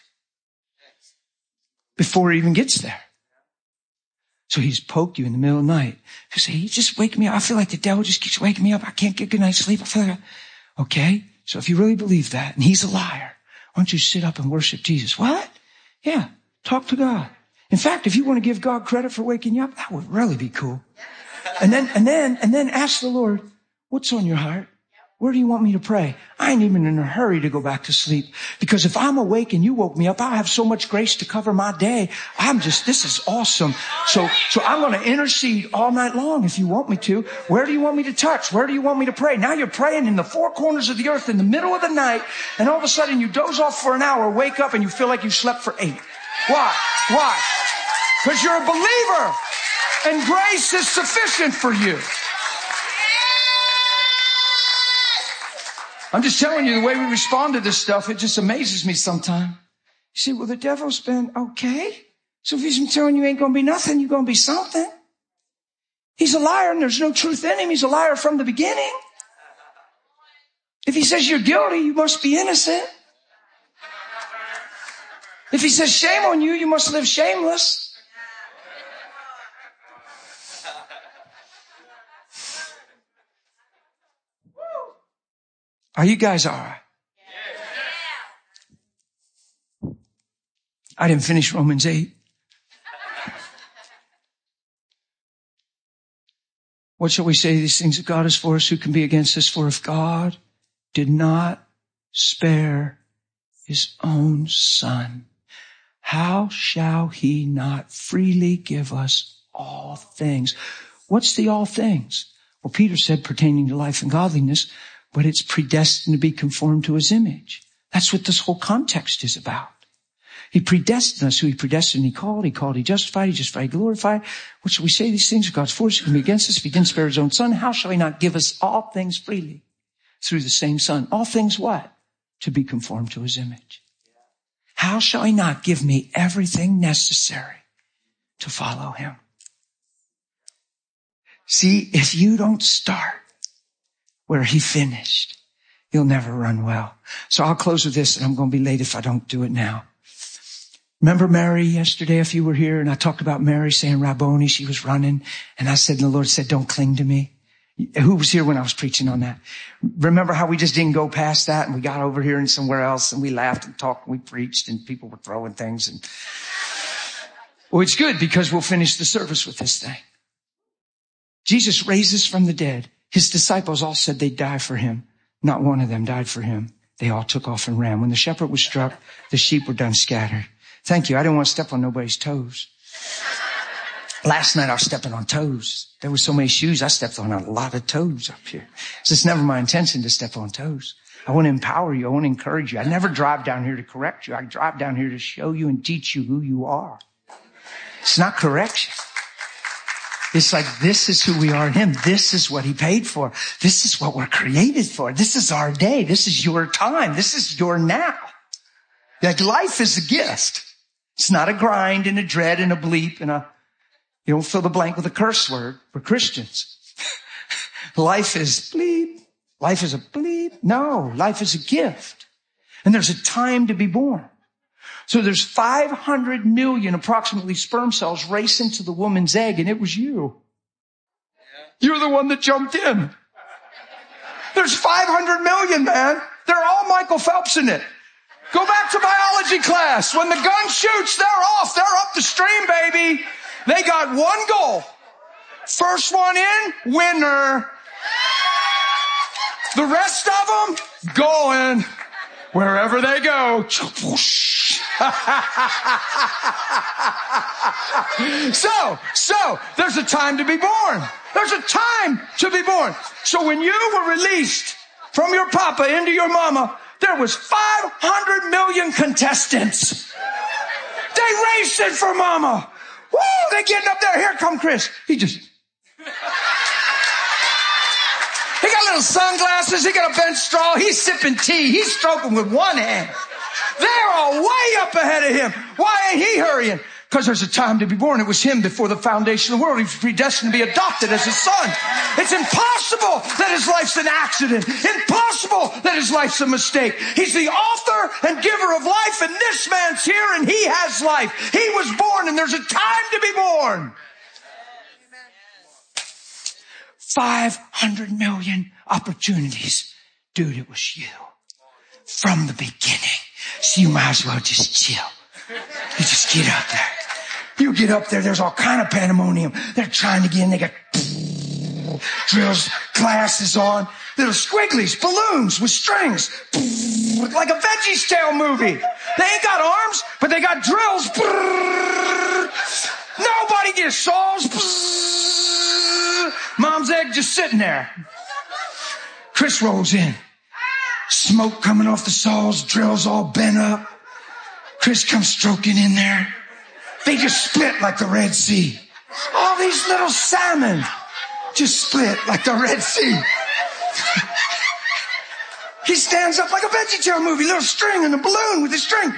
before he even gets there. So he's poked you in the middle of the night. You say, he just wake me up. I feel like the devil just keeps waking me up. I can't get good night's sleep. I feel like, I... okay. So if you really believe that, and he's a liar, why don't you sit up and worship Jesus? What? Yeah. Talk to God. In fact, if you want to give God credit for waking you up, that would really be cool. And then, and then, and then ask the Lord, what's on your heart? Where do you want me to pray? I ain't even in a hurry to go back to sleep. Because if I'm awake and you woke me up, I have so much grace to cover my day. I'm just, this is awesome. So, so I'm going to intercede all night long if you want me to. Where do you want me to touch? Where do you want me to pray? Now you're praying in the four corners of the earth in the middle of the night, and all of a sudden you doze off for an hour, wake up, and you feel like you slept for eight. Why? Why? Because you're a believer, and grace is sufficient for you. I'm just telling you, the way we respond to this stuff, it just amazes me sometimes. You see, well, the devil's been okay. So if he's been telling you ain't going to be nothing, you're going to be something. He's a liar and there's no truth in him. He's a liar from the beginning. If he says you're guilty, you must be innocent. If he says shame on you, you must live shameless. Are you guys all right? Yeah. I didn't finish Romans eight. What shall we say? These things that God is for us, who can be against us? For if God did not spare his own son, how shall he not freely give us all things? What's the all things? Well, Peter said pertaining to life and godliness, but it's predestined to be conformed to his image. That's what this whole context is about. He predestined us. Who he predestined, he called. He called, he justified. He justified, he glorified. What shall we say? These things are God's for us, who can be against us. If he didn't spare his own son, how shall he not give us all things freely through the same son? All things what? To be conformed to his image. How shall he not give me everything necessary to follow him? See, if you don't start where he finished, you'll never run well. So I'll close with this, and I'm going to be late if I don't do it now. Remember Mary yesterday, if you were here, and I talked about Mary saying Rabboni, she was running, and I said, and the Lord said, don't cling to me. Who was here when I was preaching on that? Remember how we just didn't go past that, and we got over here and somewhere else, and we laughed and talked, and we preached, and people were throwing things. And well, it's good because we'll finish the service with this thing. Jesus raises from the dead. His disciples all said they'd die for him. Not one of them died for him. They all took off and ran. When the shepherd was struck, the sheep were done scattered. Thank you. I didn't want to step on nobody's toes. Last night I was stepping on toes. There were so many shoes, I stepped on a lot of toes up here. So it's never my intention to step on toes. I want to empower you. I want to encourage you. I never drive down here to correct you. I drive down here to show you and teach you who you are. It's not correction. It's like, this is who we are in him. This is what he paid for. This is what we're created for. This is our day. This is your time. This is your now. Like, life is a gift. It's not a grind and a dread and a bleep and a, you don't fill the blank with a curse word. We're Christians. Life is bleep. Life is a bleep. No, life is a gift. And there's a time to be born. So there's five hundred million approximately sperm cells race into the woman's egg, and it was you. You're the one that jumped in. There's five hundred million, man. They're all Michael Phelps in it. Go back to biology class. When the gun shoots, they're off. They're up the stream, baby. They got one goal. First one in, winner. The rest of them, going wherever they go. so, so, there's a time to be born. There's a time to be born. So when you were released from your papa into your mama, there was five hundred million contestants. They raced it for mama. Woo, they getting up there. Here come Chris. He just... He got little sunglasses. He got a bench straw. He's sipping tea. He's stroking with one hand. They're all way up ahead of him. Why ain't he hurrying? Because there's a time to be born. It was him before the foundation of the world. He was predestined to be adopted as his son. It's impossible that his life's an accident. Impossible that his life's a mistake. He's the author and giver of life, and this man's here and he has life. He was born and there's a time to be born. five hundred million opportunities. Dude, it was you. From the beginning. So you might as well just chill. You just get up there. You get up there, there's all kind of pandemonium. They're trying to get in, they got drills, glasses on, little squigglies, balloons with strings, like a Veggie Tale movie. They ain't got arms, but they got drills. Nobody gets saws. Mom's egg just sitting there. Chris rolls in. Smoke coming off the saws, drills all bent up. Chris comes stroking in there. They just split like the Red Sea. All these little salmon just split like the Red Sea. He stands up like a Veggie Tale movie, little string and a balloon with the string.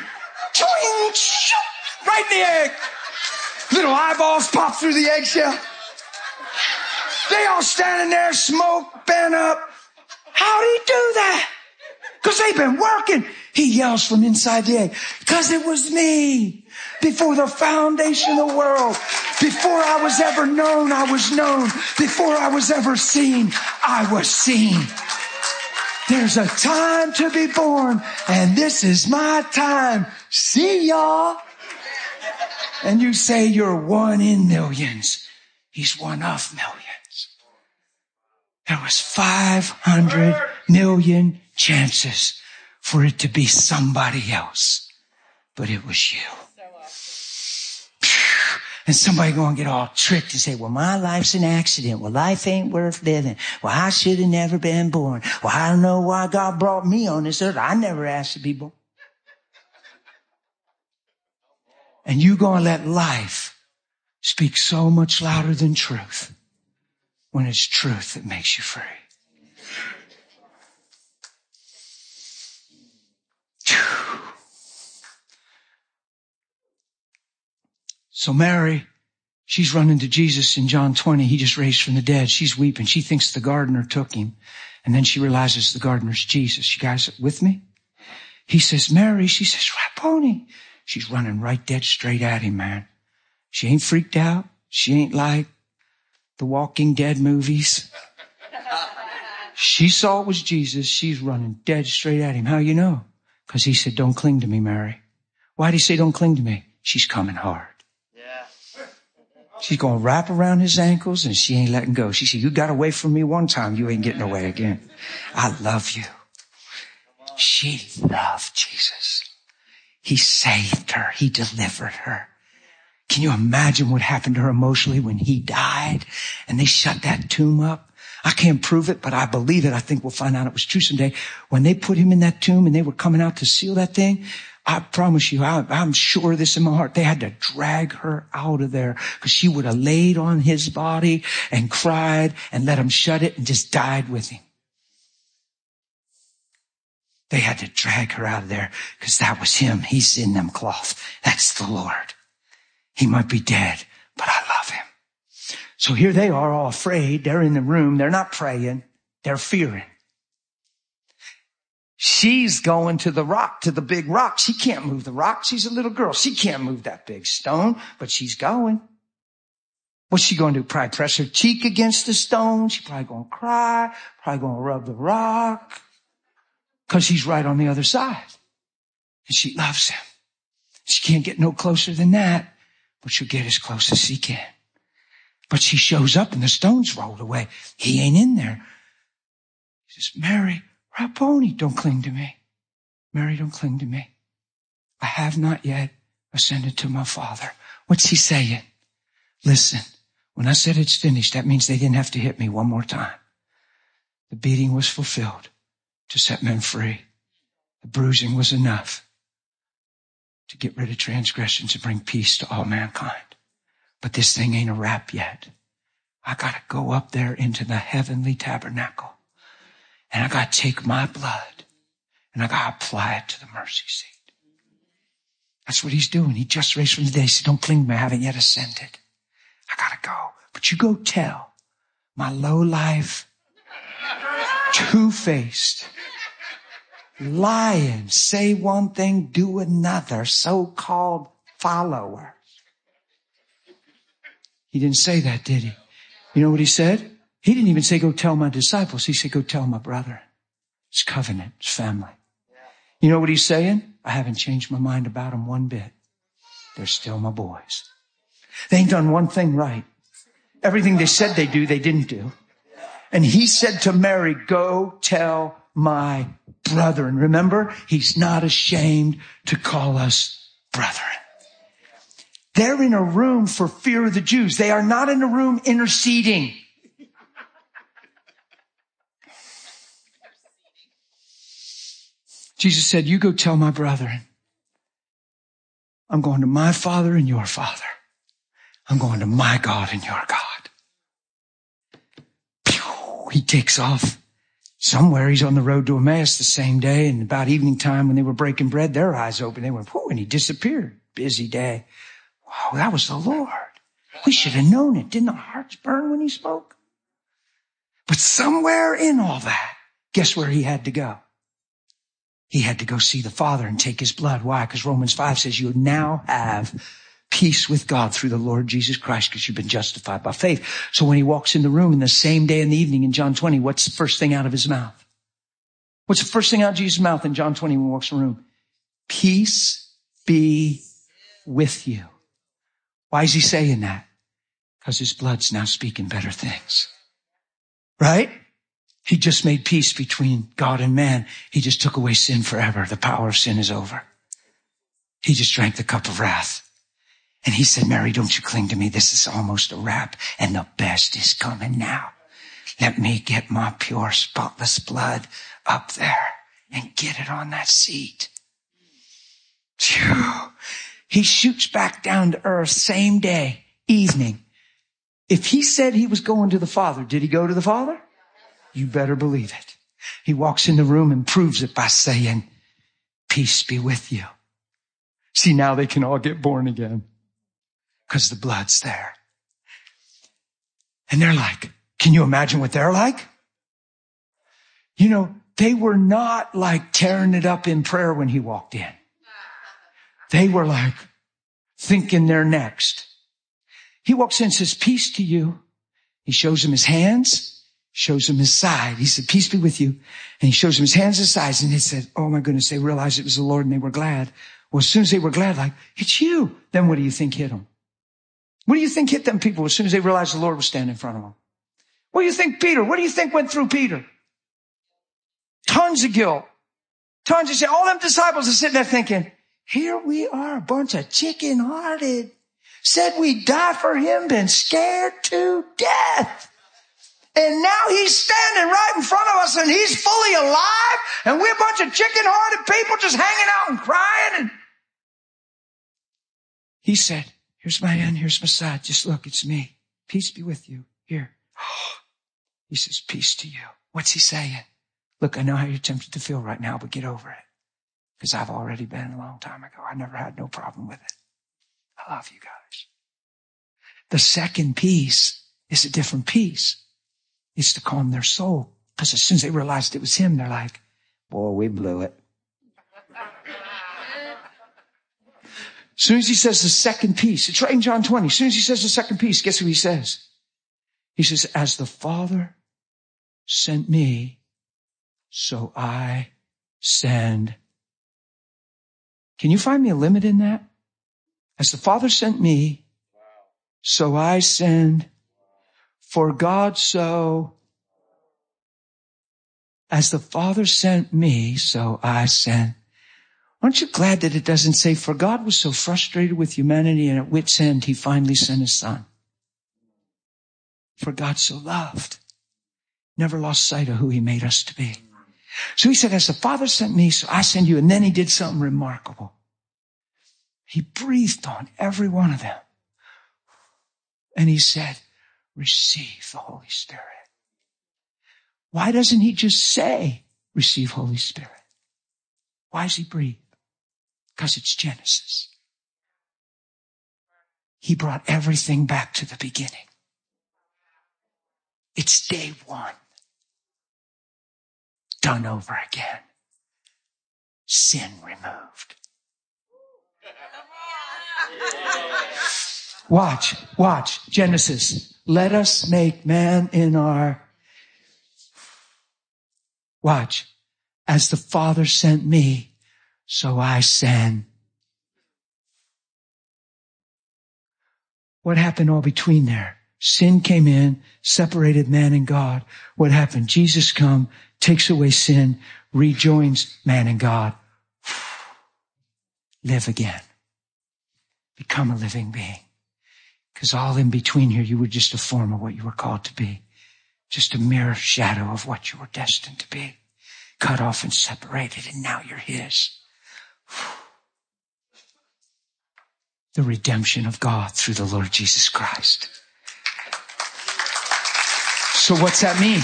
Right in the egg. Little eyeballs pop through the eggshell. They all standing there, smoke, bent up. How'd he do that? Because they've been working. He yells from inside the egg. Because it was me. Before the foundation of the world. Before I was ever known, I was known. Before I was ever seen, I was seen. There's a time to be born, and this is my time. See y'all. And you say you're one in millions. He's one of millions. There was five hundred million chances for it to be somebody else. But it was you. And somebody gonna get all tricked and say, well, my life's an accident. Well, life ain't worth living. Well, I should have never been born. Well, I don't know why God brought me on this earth. I never asked to be born. And you gonna let life speak so much louder than truth when it's truth that makes you free. So Mary, she's running to Jesus in John twenty. He just raised from the dead. She's weeping. She thinks the gardener took him. And then she realizes the gardener's Jesus. You guys with me? He says, Mary. She says, Rabboni. She's running right dead straight at him, man. She ain't freaked out. She ain't like the Walking Dead movies. She saw it was Jesus. She's running dead straight at him. How you know? Because he said, don't cling to me, Mary. Why'd he say don't cling to me? She's coming hard. She's going to wrap around his ankles and she ain't letting go. She said, you got away from me one time. You ain't getting away again. I love you. She loved Jesus. He saved her. He delivered her. Can you imagine what happened to her emotionally when he died and they shut that tomb up? I can't prove it, but I believe it. I think we'll find out it was true someday. When they put him in that tomb and they were coming out to seal that thing, I promise you, I, I'm sure of this in my heart. They had to drag her out of there because she would have laid on his body and cried and let him shut it and just died with him. They had to drag her out of there because that was him. He's in them cloth. That's the Lord. He might be dead, but I love him. So here they are all afraid. They're in the room. They're not praying. They're fearing. She's going to the rock, to the big rock. She can't move the rock. She's a little girl. She can't move that big stone, but she's going. What's she going to do? Probably press her cheek against the stone. She's probably going to cry, probably going to rub the rock because he's right on the other side. And she loves him. She can't get no closer than that, but she'll get as close as she can. But she shows up and the stone's rolled away. He ain't in there. He says, Mary, Rabboni, don't cling to me. Mary, don't cling to me. I have not yet ascended to my Father. What's he saying? Listen, when I said it's finished, that means they didn't have to hit me one more time. The beating was fulfilled to set men free. The bruising was enough to get rid of transgressions and bring peace to all mankind. But this thing ain't a wrap yet. I got to go up there into the heavenly tabernacle. And I got to take my blood and I got to apply it to the mercy seat. That's what he's doing. He just raised from the dead. He said, don't cling to me. I haven't yet ascended. I got to go. But you go tell my low life, two-faced, lying, say one thing, do another, so-called followers. He didn't say that, did he? You know what he said? He didn't even say, go tell my disciples. He said, go tell my brother. It's covenant. It's family. You know what he's saying? I haven't changed my mind about them one bit. They're still my boys. They ain't done one thing right. Everything they said they do, they didn't do. And he said to Mary, go tell my brethren. Remember, he's not ashamed to call us brethren. They're in a room for fear of the Jews. They are not in a room interceding. Jesus said, you go tell my brethren. I'm going to my Father and your Father. I'm going to my God and your God. Pew, he takes off. Somewhere he's on the road to Emmaus the same day, and about evening time when they were breaking bread, their eyes opened. They went, whoo, and he disappeared. Busy day. Wow, that was the Lord. We should have known it. Didn't our hearts burn when he spoke? But somewhere in all that, guess where he had to go? He had to go see the Father and take his blood. Why? Because Romans five says you now have peace with God through the Lord Jesus Christ because you've been justified by faith. So when he walks in the room in the same day in the evening in John twenty, what's the first thing out of his mouth? What's the first thing out of Jesus' mouth in John twenty when he walks in the room? Peace be with you. Why is he saying that? Because his blood's now speaking better things. Right? He just made peace between God and man. He just took away sin forever. The power of sin is over. He just drank the cup of wrath. And he said, Mary, don't you cling to me. This is almost a wrap, and the best is coming now. Let me get my pure, spotless blood up there and get it on that seat. Phew. He shoots back down to earth same day, evening. If he said he was going to the Father, did he go to the Father? You better believe it. He walks in the room and proves it by saying, peace be with you. See, now they can all get born again because the blood's there. And they're like, can you imagine what they're like? You know, they were not like tearing it up in prayer when he walked in. They were like thinking they're next. He walks in and says, peace to you. He shows them his hands, shows them his side. He said, peace be with you. And he shows them his hands and sides. And he said, oh my goodness, they realized it was the Lord and they were glad. Well, as soon as they were glad, like, it's you. Then what do you think hit them? What do you think hit them people as soon as they realized the Lord was standing in front of them? What do you think Peter? What do you think went through Peter? Tons of guilt. Tons of shit. All them disciples are sitting there thinking, here we are, a bunch of chicken-hearted. Said we'd die for him, been scared to death. And now he's standing right in front of us and he's fully alive and we're a bunch of chicken-hearted people just hanging out and crying. And he said, here's my hand, here's my side. Just look, it's me. Peace be with you. Here. He says, peace to you. What's he saying? Look, I know how you're tempted to feel right now, but get over it. Because I've already been a long time ago. I never had no problem with it. I love you guys. The second peace is a different peace. It's to calm their soul. Because as soon as they realized it was him, they're like, boy, we blew it. As soon as he says the second piece, it's right in John twenty. As soon as he says the second piece, guess what he says? He says, as the Father sent me, so I send. Can you find me a limit in that? As the Father sent me, so I send. For God so, as the Father sent me, so I send. Aren't you glad that it doesn't say, for God was so frustrated with humanity and at wit's end, he finally sent his son. For God so loved, never lost sight of who he made us to be. So he said, as the Father sent me, so I send you. And then he did something remarkable. He breathed on every one of them. And he said, receive the Holy Spirit. Why doesn't he just say, receive Holy Spirit? Why does he breathe? Because it's Genesis. He brought everything back to the beginning. It's day one. Done over again. Sin removed. Watch, watch, Genesis. Let us make man in our... Watch. As the Father sent me, so I send. What happened all between there? Sin came in, separated man and God. What happened? Jesus come, takes away sin, rejoins man and God. Live again. Become a living being. Because all in between here, you were just a form of what you were called to be. Just a mere shadow of what you were destined to be. Cut off and separated, and now you're his. The redemption of God through the Lord Jesus Christ. So what's that mean?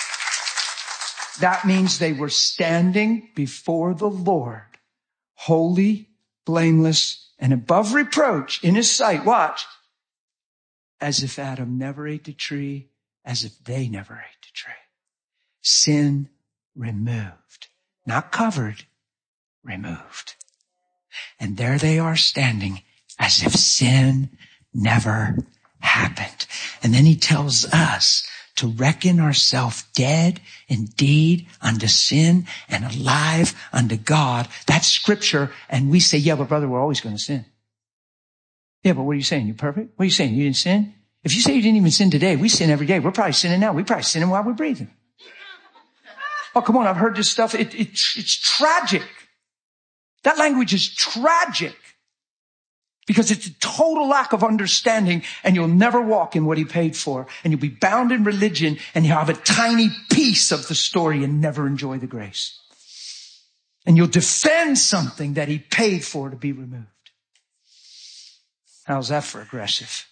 That means they were standing before the Lord, holy, blameless, and above reproach in his sight. Watch. As if Adam never ate the tree, as if they never ate the tree. Sin removed. Not covered, removed. And there they are standing as if sin never happened. And then he tells us to reckon ourselves dead indeed unto sin and alive unto God. That's scripture. And we say, yeah, but brother, we're always going to sin. Yeah, but what are you saying? You're perfect? What are you saying? You didn't sin? If you say you didn't even sin today, we sin every day. We're probably sinning now. We're probably sinning while we're breathing. Oh, come on. I've heard this stuff. It, it, it's tragic. That language is tragic because it's a total lack of understanding, and you'll never walk in what he paid for, and you'll be bound in religion, and you'll have a tiny piece of the story and never enjoy the grace. And you'll defend something that he paid for to be removed. How's that for aggressive?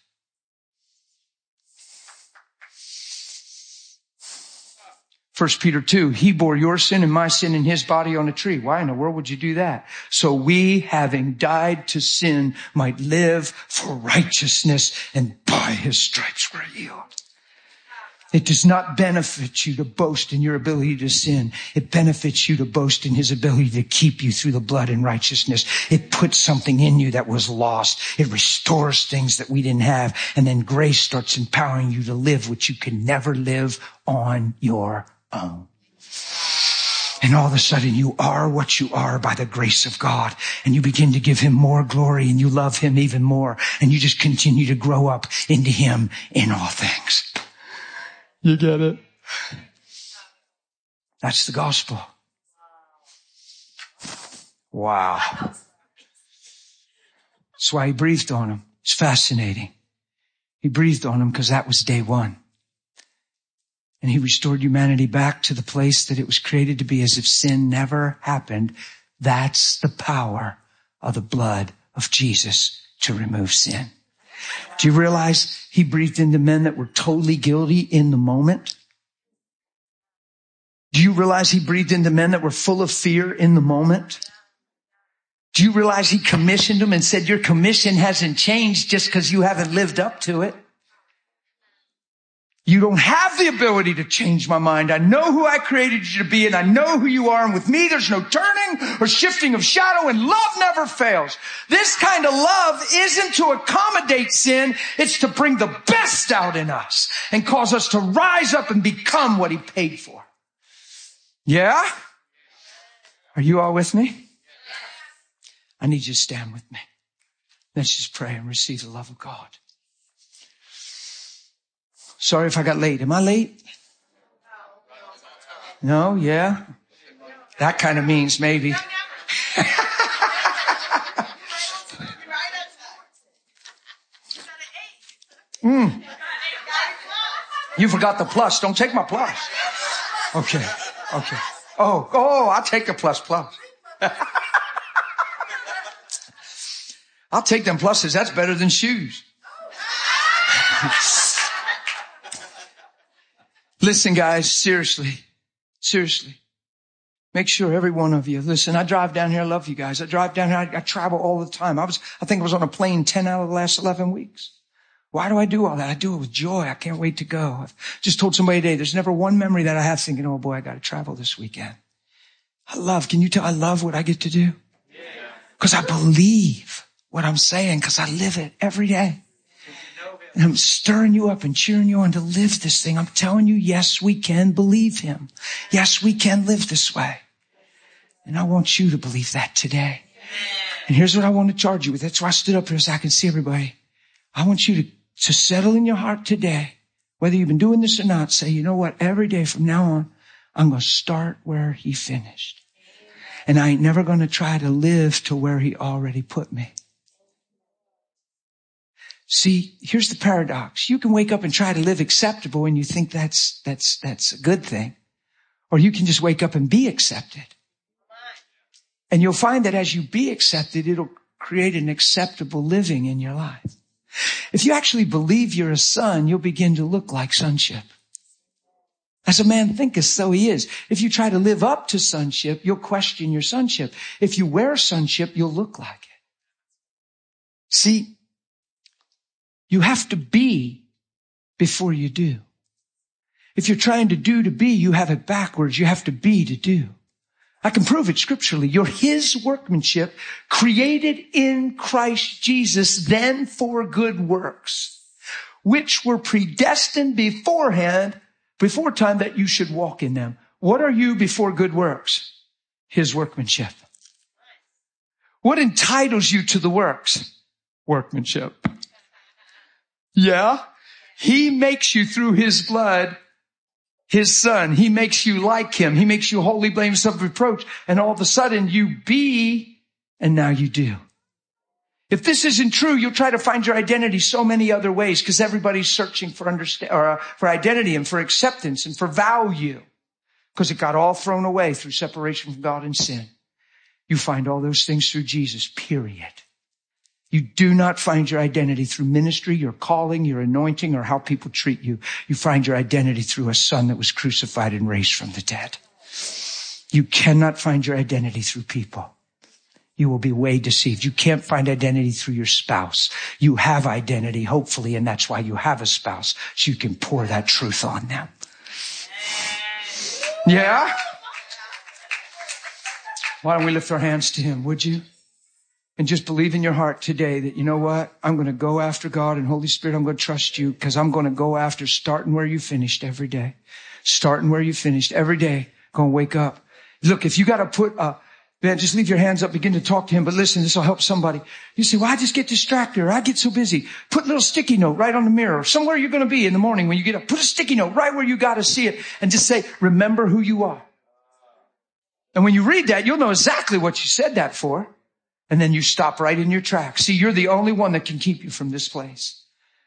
First Peter two, he bore your sin and my sin in his body on a tree. Why in the world would you do that? So we, having died to sin, might live for righteousness, and by his stripes we're healed. It does not benefit you to boast in your ability to sin. It benefits you to boast in his ability to keep you through the blood and righteousness. It puts something in you that was lost. It restores things that we didn't have. And then grace starts empowering you to live what you can never live on your own. And all of a sudden you are what you are by the grace of God. And you begin to give him more glory, and you love him even more. And you just continue to grow up into him in all things. You get it? That's the gospel. Wow. That's why he breathed on him. It's fascinating. He breathed on him because that was day one. And he restored humanity back to the place that it was created to be, as if sin never happened. That's the power of the blood of Jesus to remove sin. Do you realize he breathed into men that were totally guilty in the moment? Do you realize he breathed into men that were full of fear in the moment? Do you realize he commissioned them and said, your commission hasn't changed just because you haven't lived up to it? You don't have the ability to change my mind. I know who I created you to be, and I know who you are. And with me, there's no turning or shifting of shadow, and love never fails. This kind of love isn't to accommodate sin. It's to bring the best out in us and cause us to rise up and become what he paid for. Yeah? Are you all with me? I need you to stand with me. Let's just pray and receive the love of God. Sorry if I got late. Am I late? No? Yeah? That kind of means maybe. mm. You forgot the plus. Don't take my plus. Okay. Okay. Oh, oh, I'll take the plus plus. I'll take them pluses. That's better than shoes. Listen, guys, seriously, seriously, make sure every one of you, listen, I drive down here. I love you guys. I drive down here. I, I travel all the time. I was, I think I was on a plane ten out of the last eleven weeks. Why do I do all that? I do it with joy. I can't wait to go. I've just told somebody today, there's never one memory that I have thinking, oh boy, I got to travel this weekend. I love, can you tell I love what I get to do? Because I believe what I'm saying, because I live it every day. And I'm stirring you up and cheering you on to live this thing. I'm telling you, yes, we can believe him. Yes, we can live this way. And I want you to believe that today. And here's what I want to charge you with. That's why I stood up here so I can see everybody. I want you to, to settle in your heart today, whether you've been doing this or not, say, you know what, every day from now on, I'm going to start where he finished. And I ain't never going to try to live to where he already put me. See, here's the paradox. You can wake up and try to live acceptable and you think that's, that's, that's a good thing. Or you can just wake up and be accepted. And you'll find that as you be accepted, it'll create an acceptable living in your life. If you actually believe you're a son, you'll begin to look like sonship. As a man thinketh, so he is. If you try to live up to sonship, you'll question your sonship. If you wear sonship, you'll look like it. See, you have to be before you do. If you're trying to do to be, you have it backwards. You have to be to do. I can prove it scripturally. You're his workmanship, created in Christ Jesus, then for good works, which were predestined beforehand, before time that you should walk in them. What are you before good works? His workmanship. What entitles you to the works? Workmanship. Yeah. He makes you through his blood, his son. He makes you like him. He makes you holy, blameless, above reproach. And all of a sudden you be, and now you do. If this isn't true, you'll try to find your identity so many other ways because everybody's searching for understand or uh, for identity and for acceptance and for value because it got all thrown away through separation from God and sin. You find all those things through Jesus, period. You do not find your identity through ministry, your calling, your anointing, or how people treat you. You find your identity through a son that was crucified and raised from the dead. You cannot find your identity through people. You will be way deceived. You can't find identity through your spouse. You have identity, hopefully, and that's why you have a spouse, so you can pour that truth on them. Yeah? Why don't we lift our hands to him, would you? And just believe in your heart today that, you know what? I'm going to go after God, and Holy Spirit, I'm going to trust you because I'm going to go after starting where you finished every day. Starting where you finished every day. Going to wake up. Look, if you got to put a, man, just leave your hands up, begin to talk to him. But listen, this will help somebody. You say, well, I just get distracted or I get so busy. Put a little sticky note right on the mirror. Somewhere you're going to be in the morning when you get up. Put a sticky note right where you got to see it and just say, remember who you are. And when you read that, you'll know exactly what you said that for. And then you stop right in your tracks. See, you're the only one that can keep you from this place.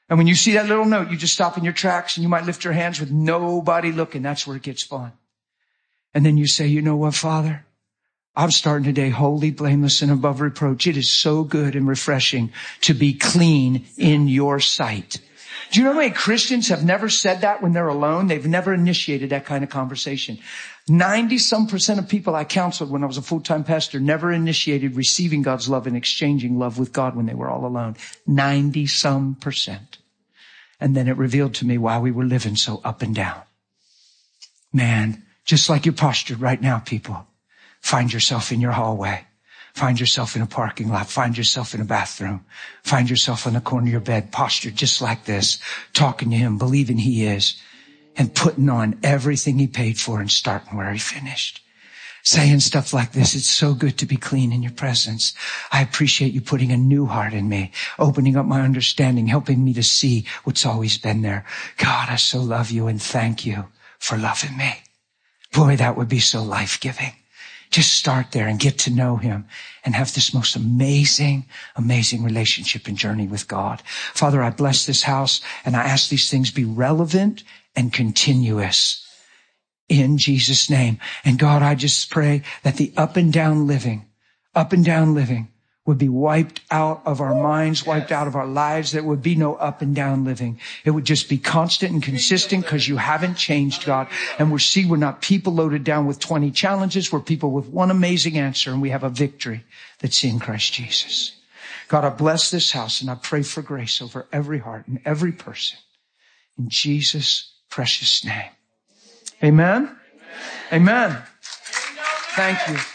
And when you see that little note, you just stop in your tracks and you might lift your hands with nobody looking. That's where it gets fun. And then you say, you know what, Father? I'm starting today holy, blameless, and above reproach. It is so good and refreshing to be clean in your sight. Do you know how many Christians have never said that when they're alone? They've never initiated that kind of conversation. ninety some percent of people I counseled when I was a full-time pastor never initiated receiving God's love and exchanging love with God when they were all alone. ninety some percent. And then it revealed to me why we were living so up and down. Man, just like you're postured right now, people. Find yourself in your hallway. Find yourself in a parking lot. Find yourself in a bathroom. Find yourself on the corner of your bed, postured just like this, talking to him, believing he is, and putting on everything he paid for and starting where he finished. Saying stuff like this, it's so good to be clean in your presence. I appreciate you putting a new heart in me, opening up my understanding, helping me to see what's always been there. God, I so love you and thank you for loving me. Boy, that would be so life-giving. Just start there and get to know him and have this most amazing, amazing relationship and journey with God. Father, I bless this house and I ask these things be relevant and continuous in Jesus' name. And God, I just pray that the up and down living, up and down living would be wiped out of our minds, wiped out of our lives. There would be no up and down living. It would just be constant and consistent because you haven't changed, God. And we see we're not people loaded down with twenty challenges. We're people with one amazing answer, and we have a victory that's in Christ Jesus. God, I bless this house, and I pray for grace over every heart and every person. In Jesus' precious name. Amen? Amen. Amen. Thank you.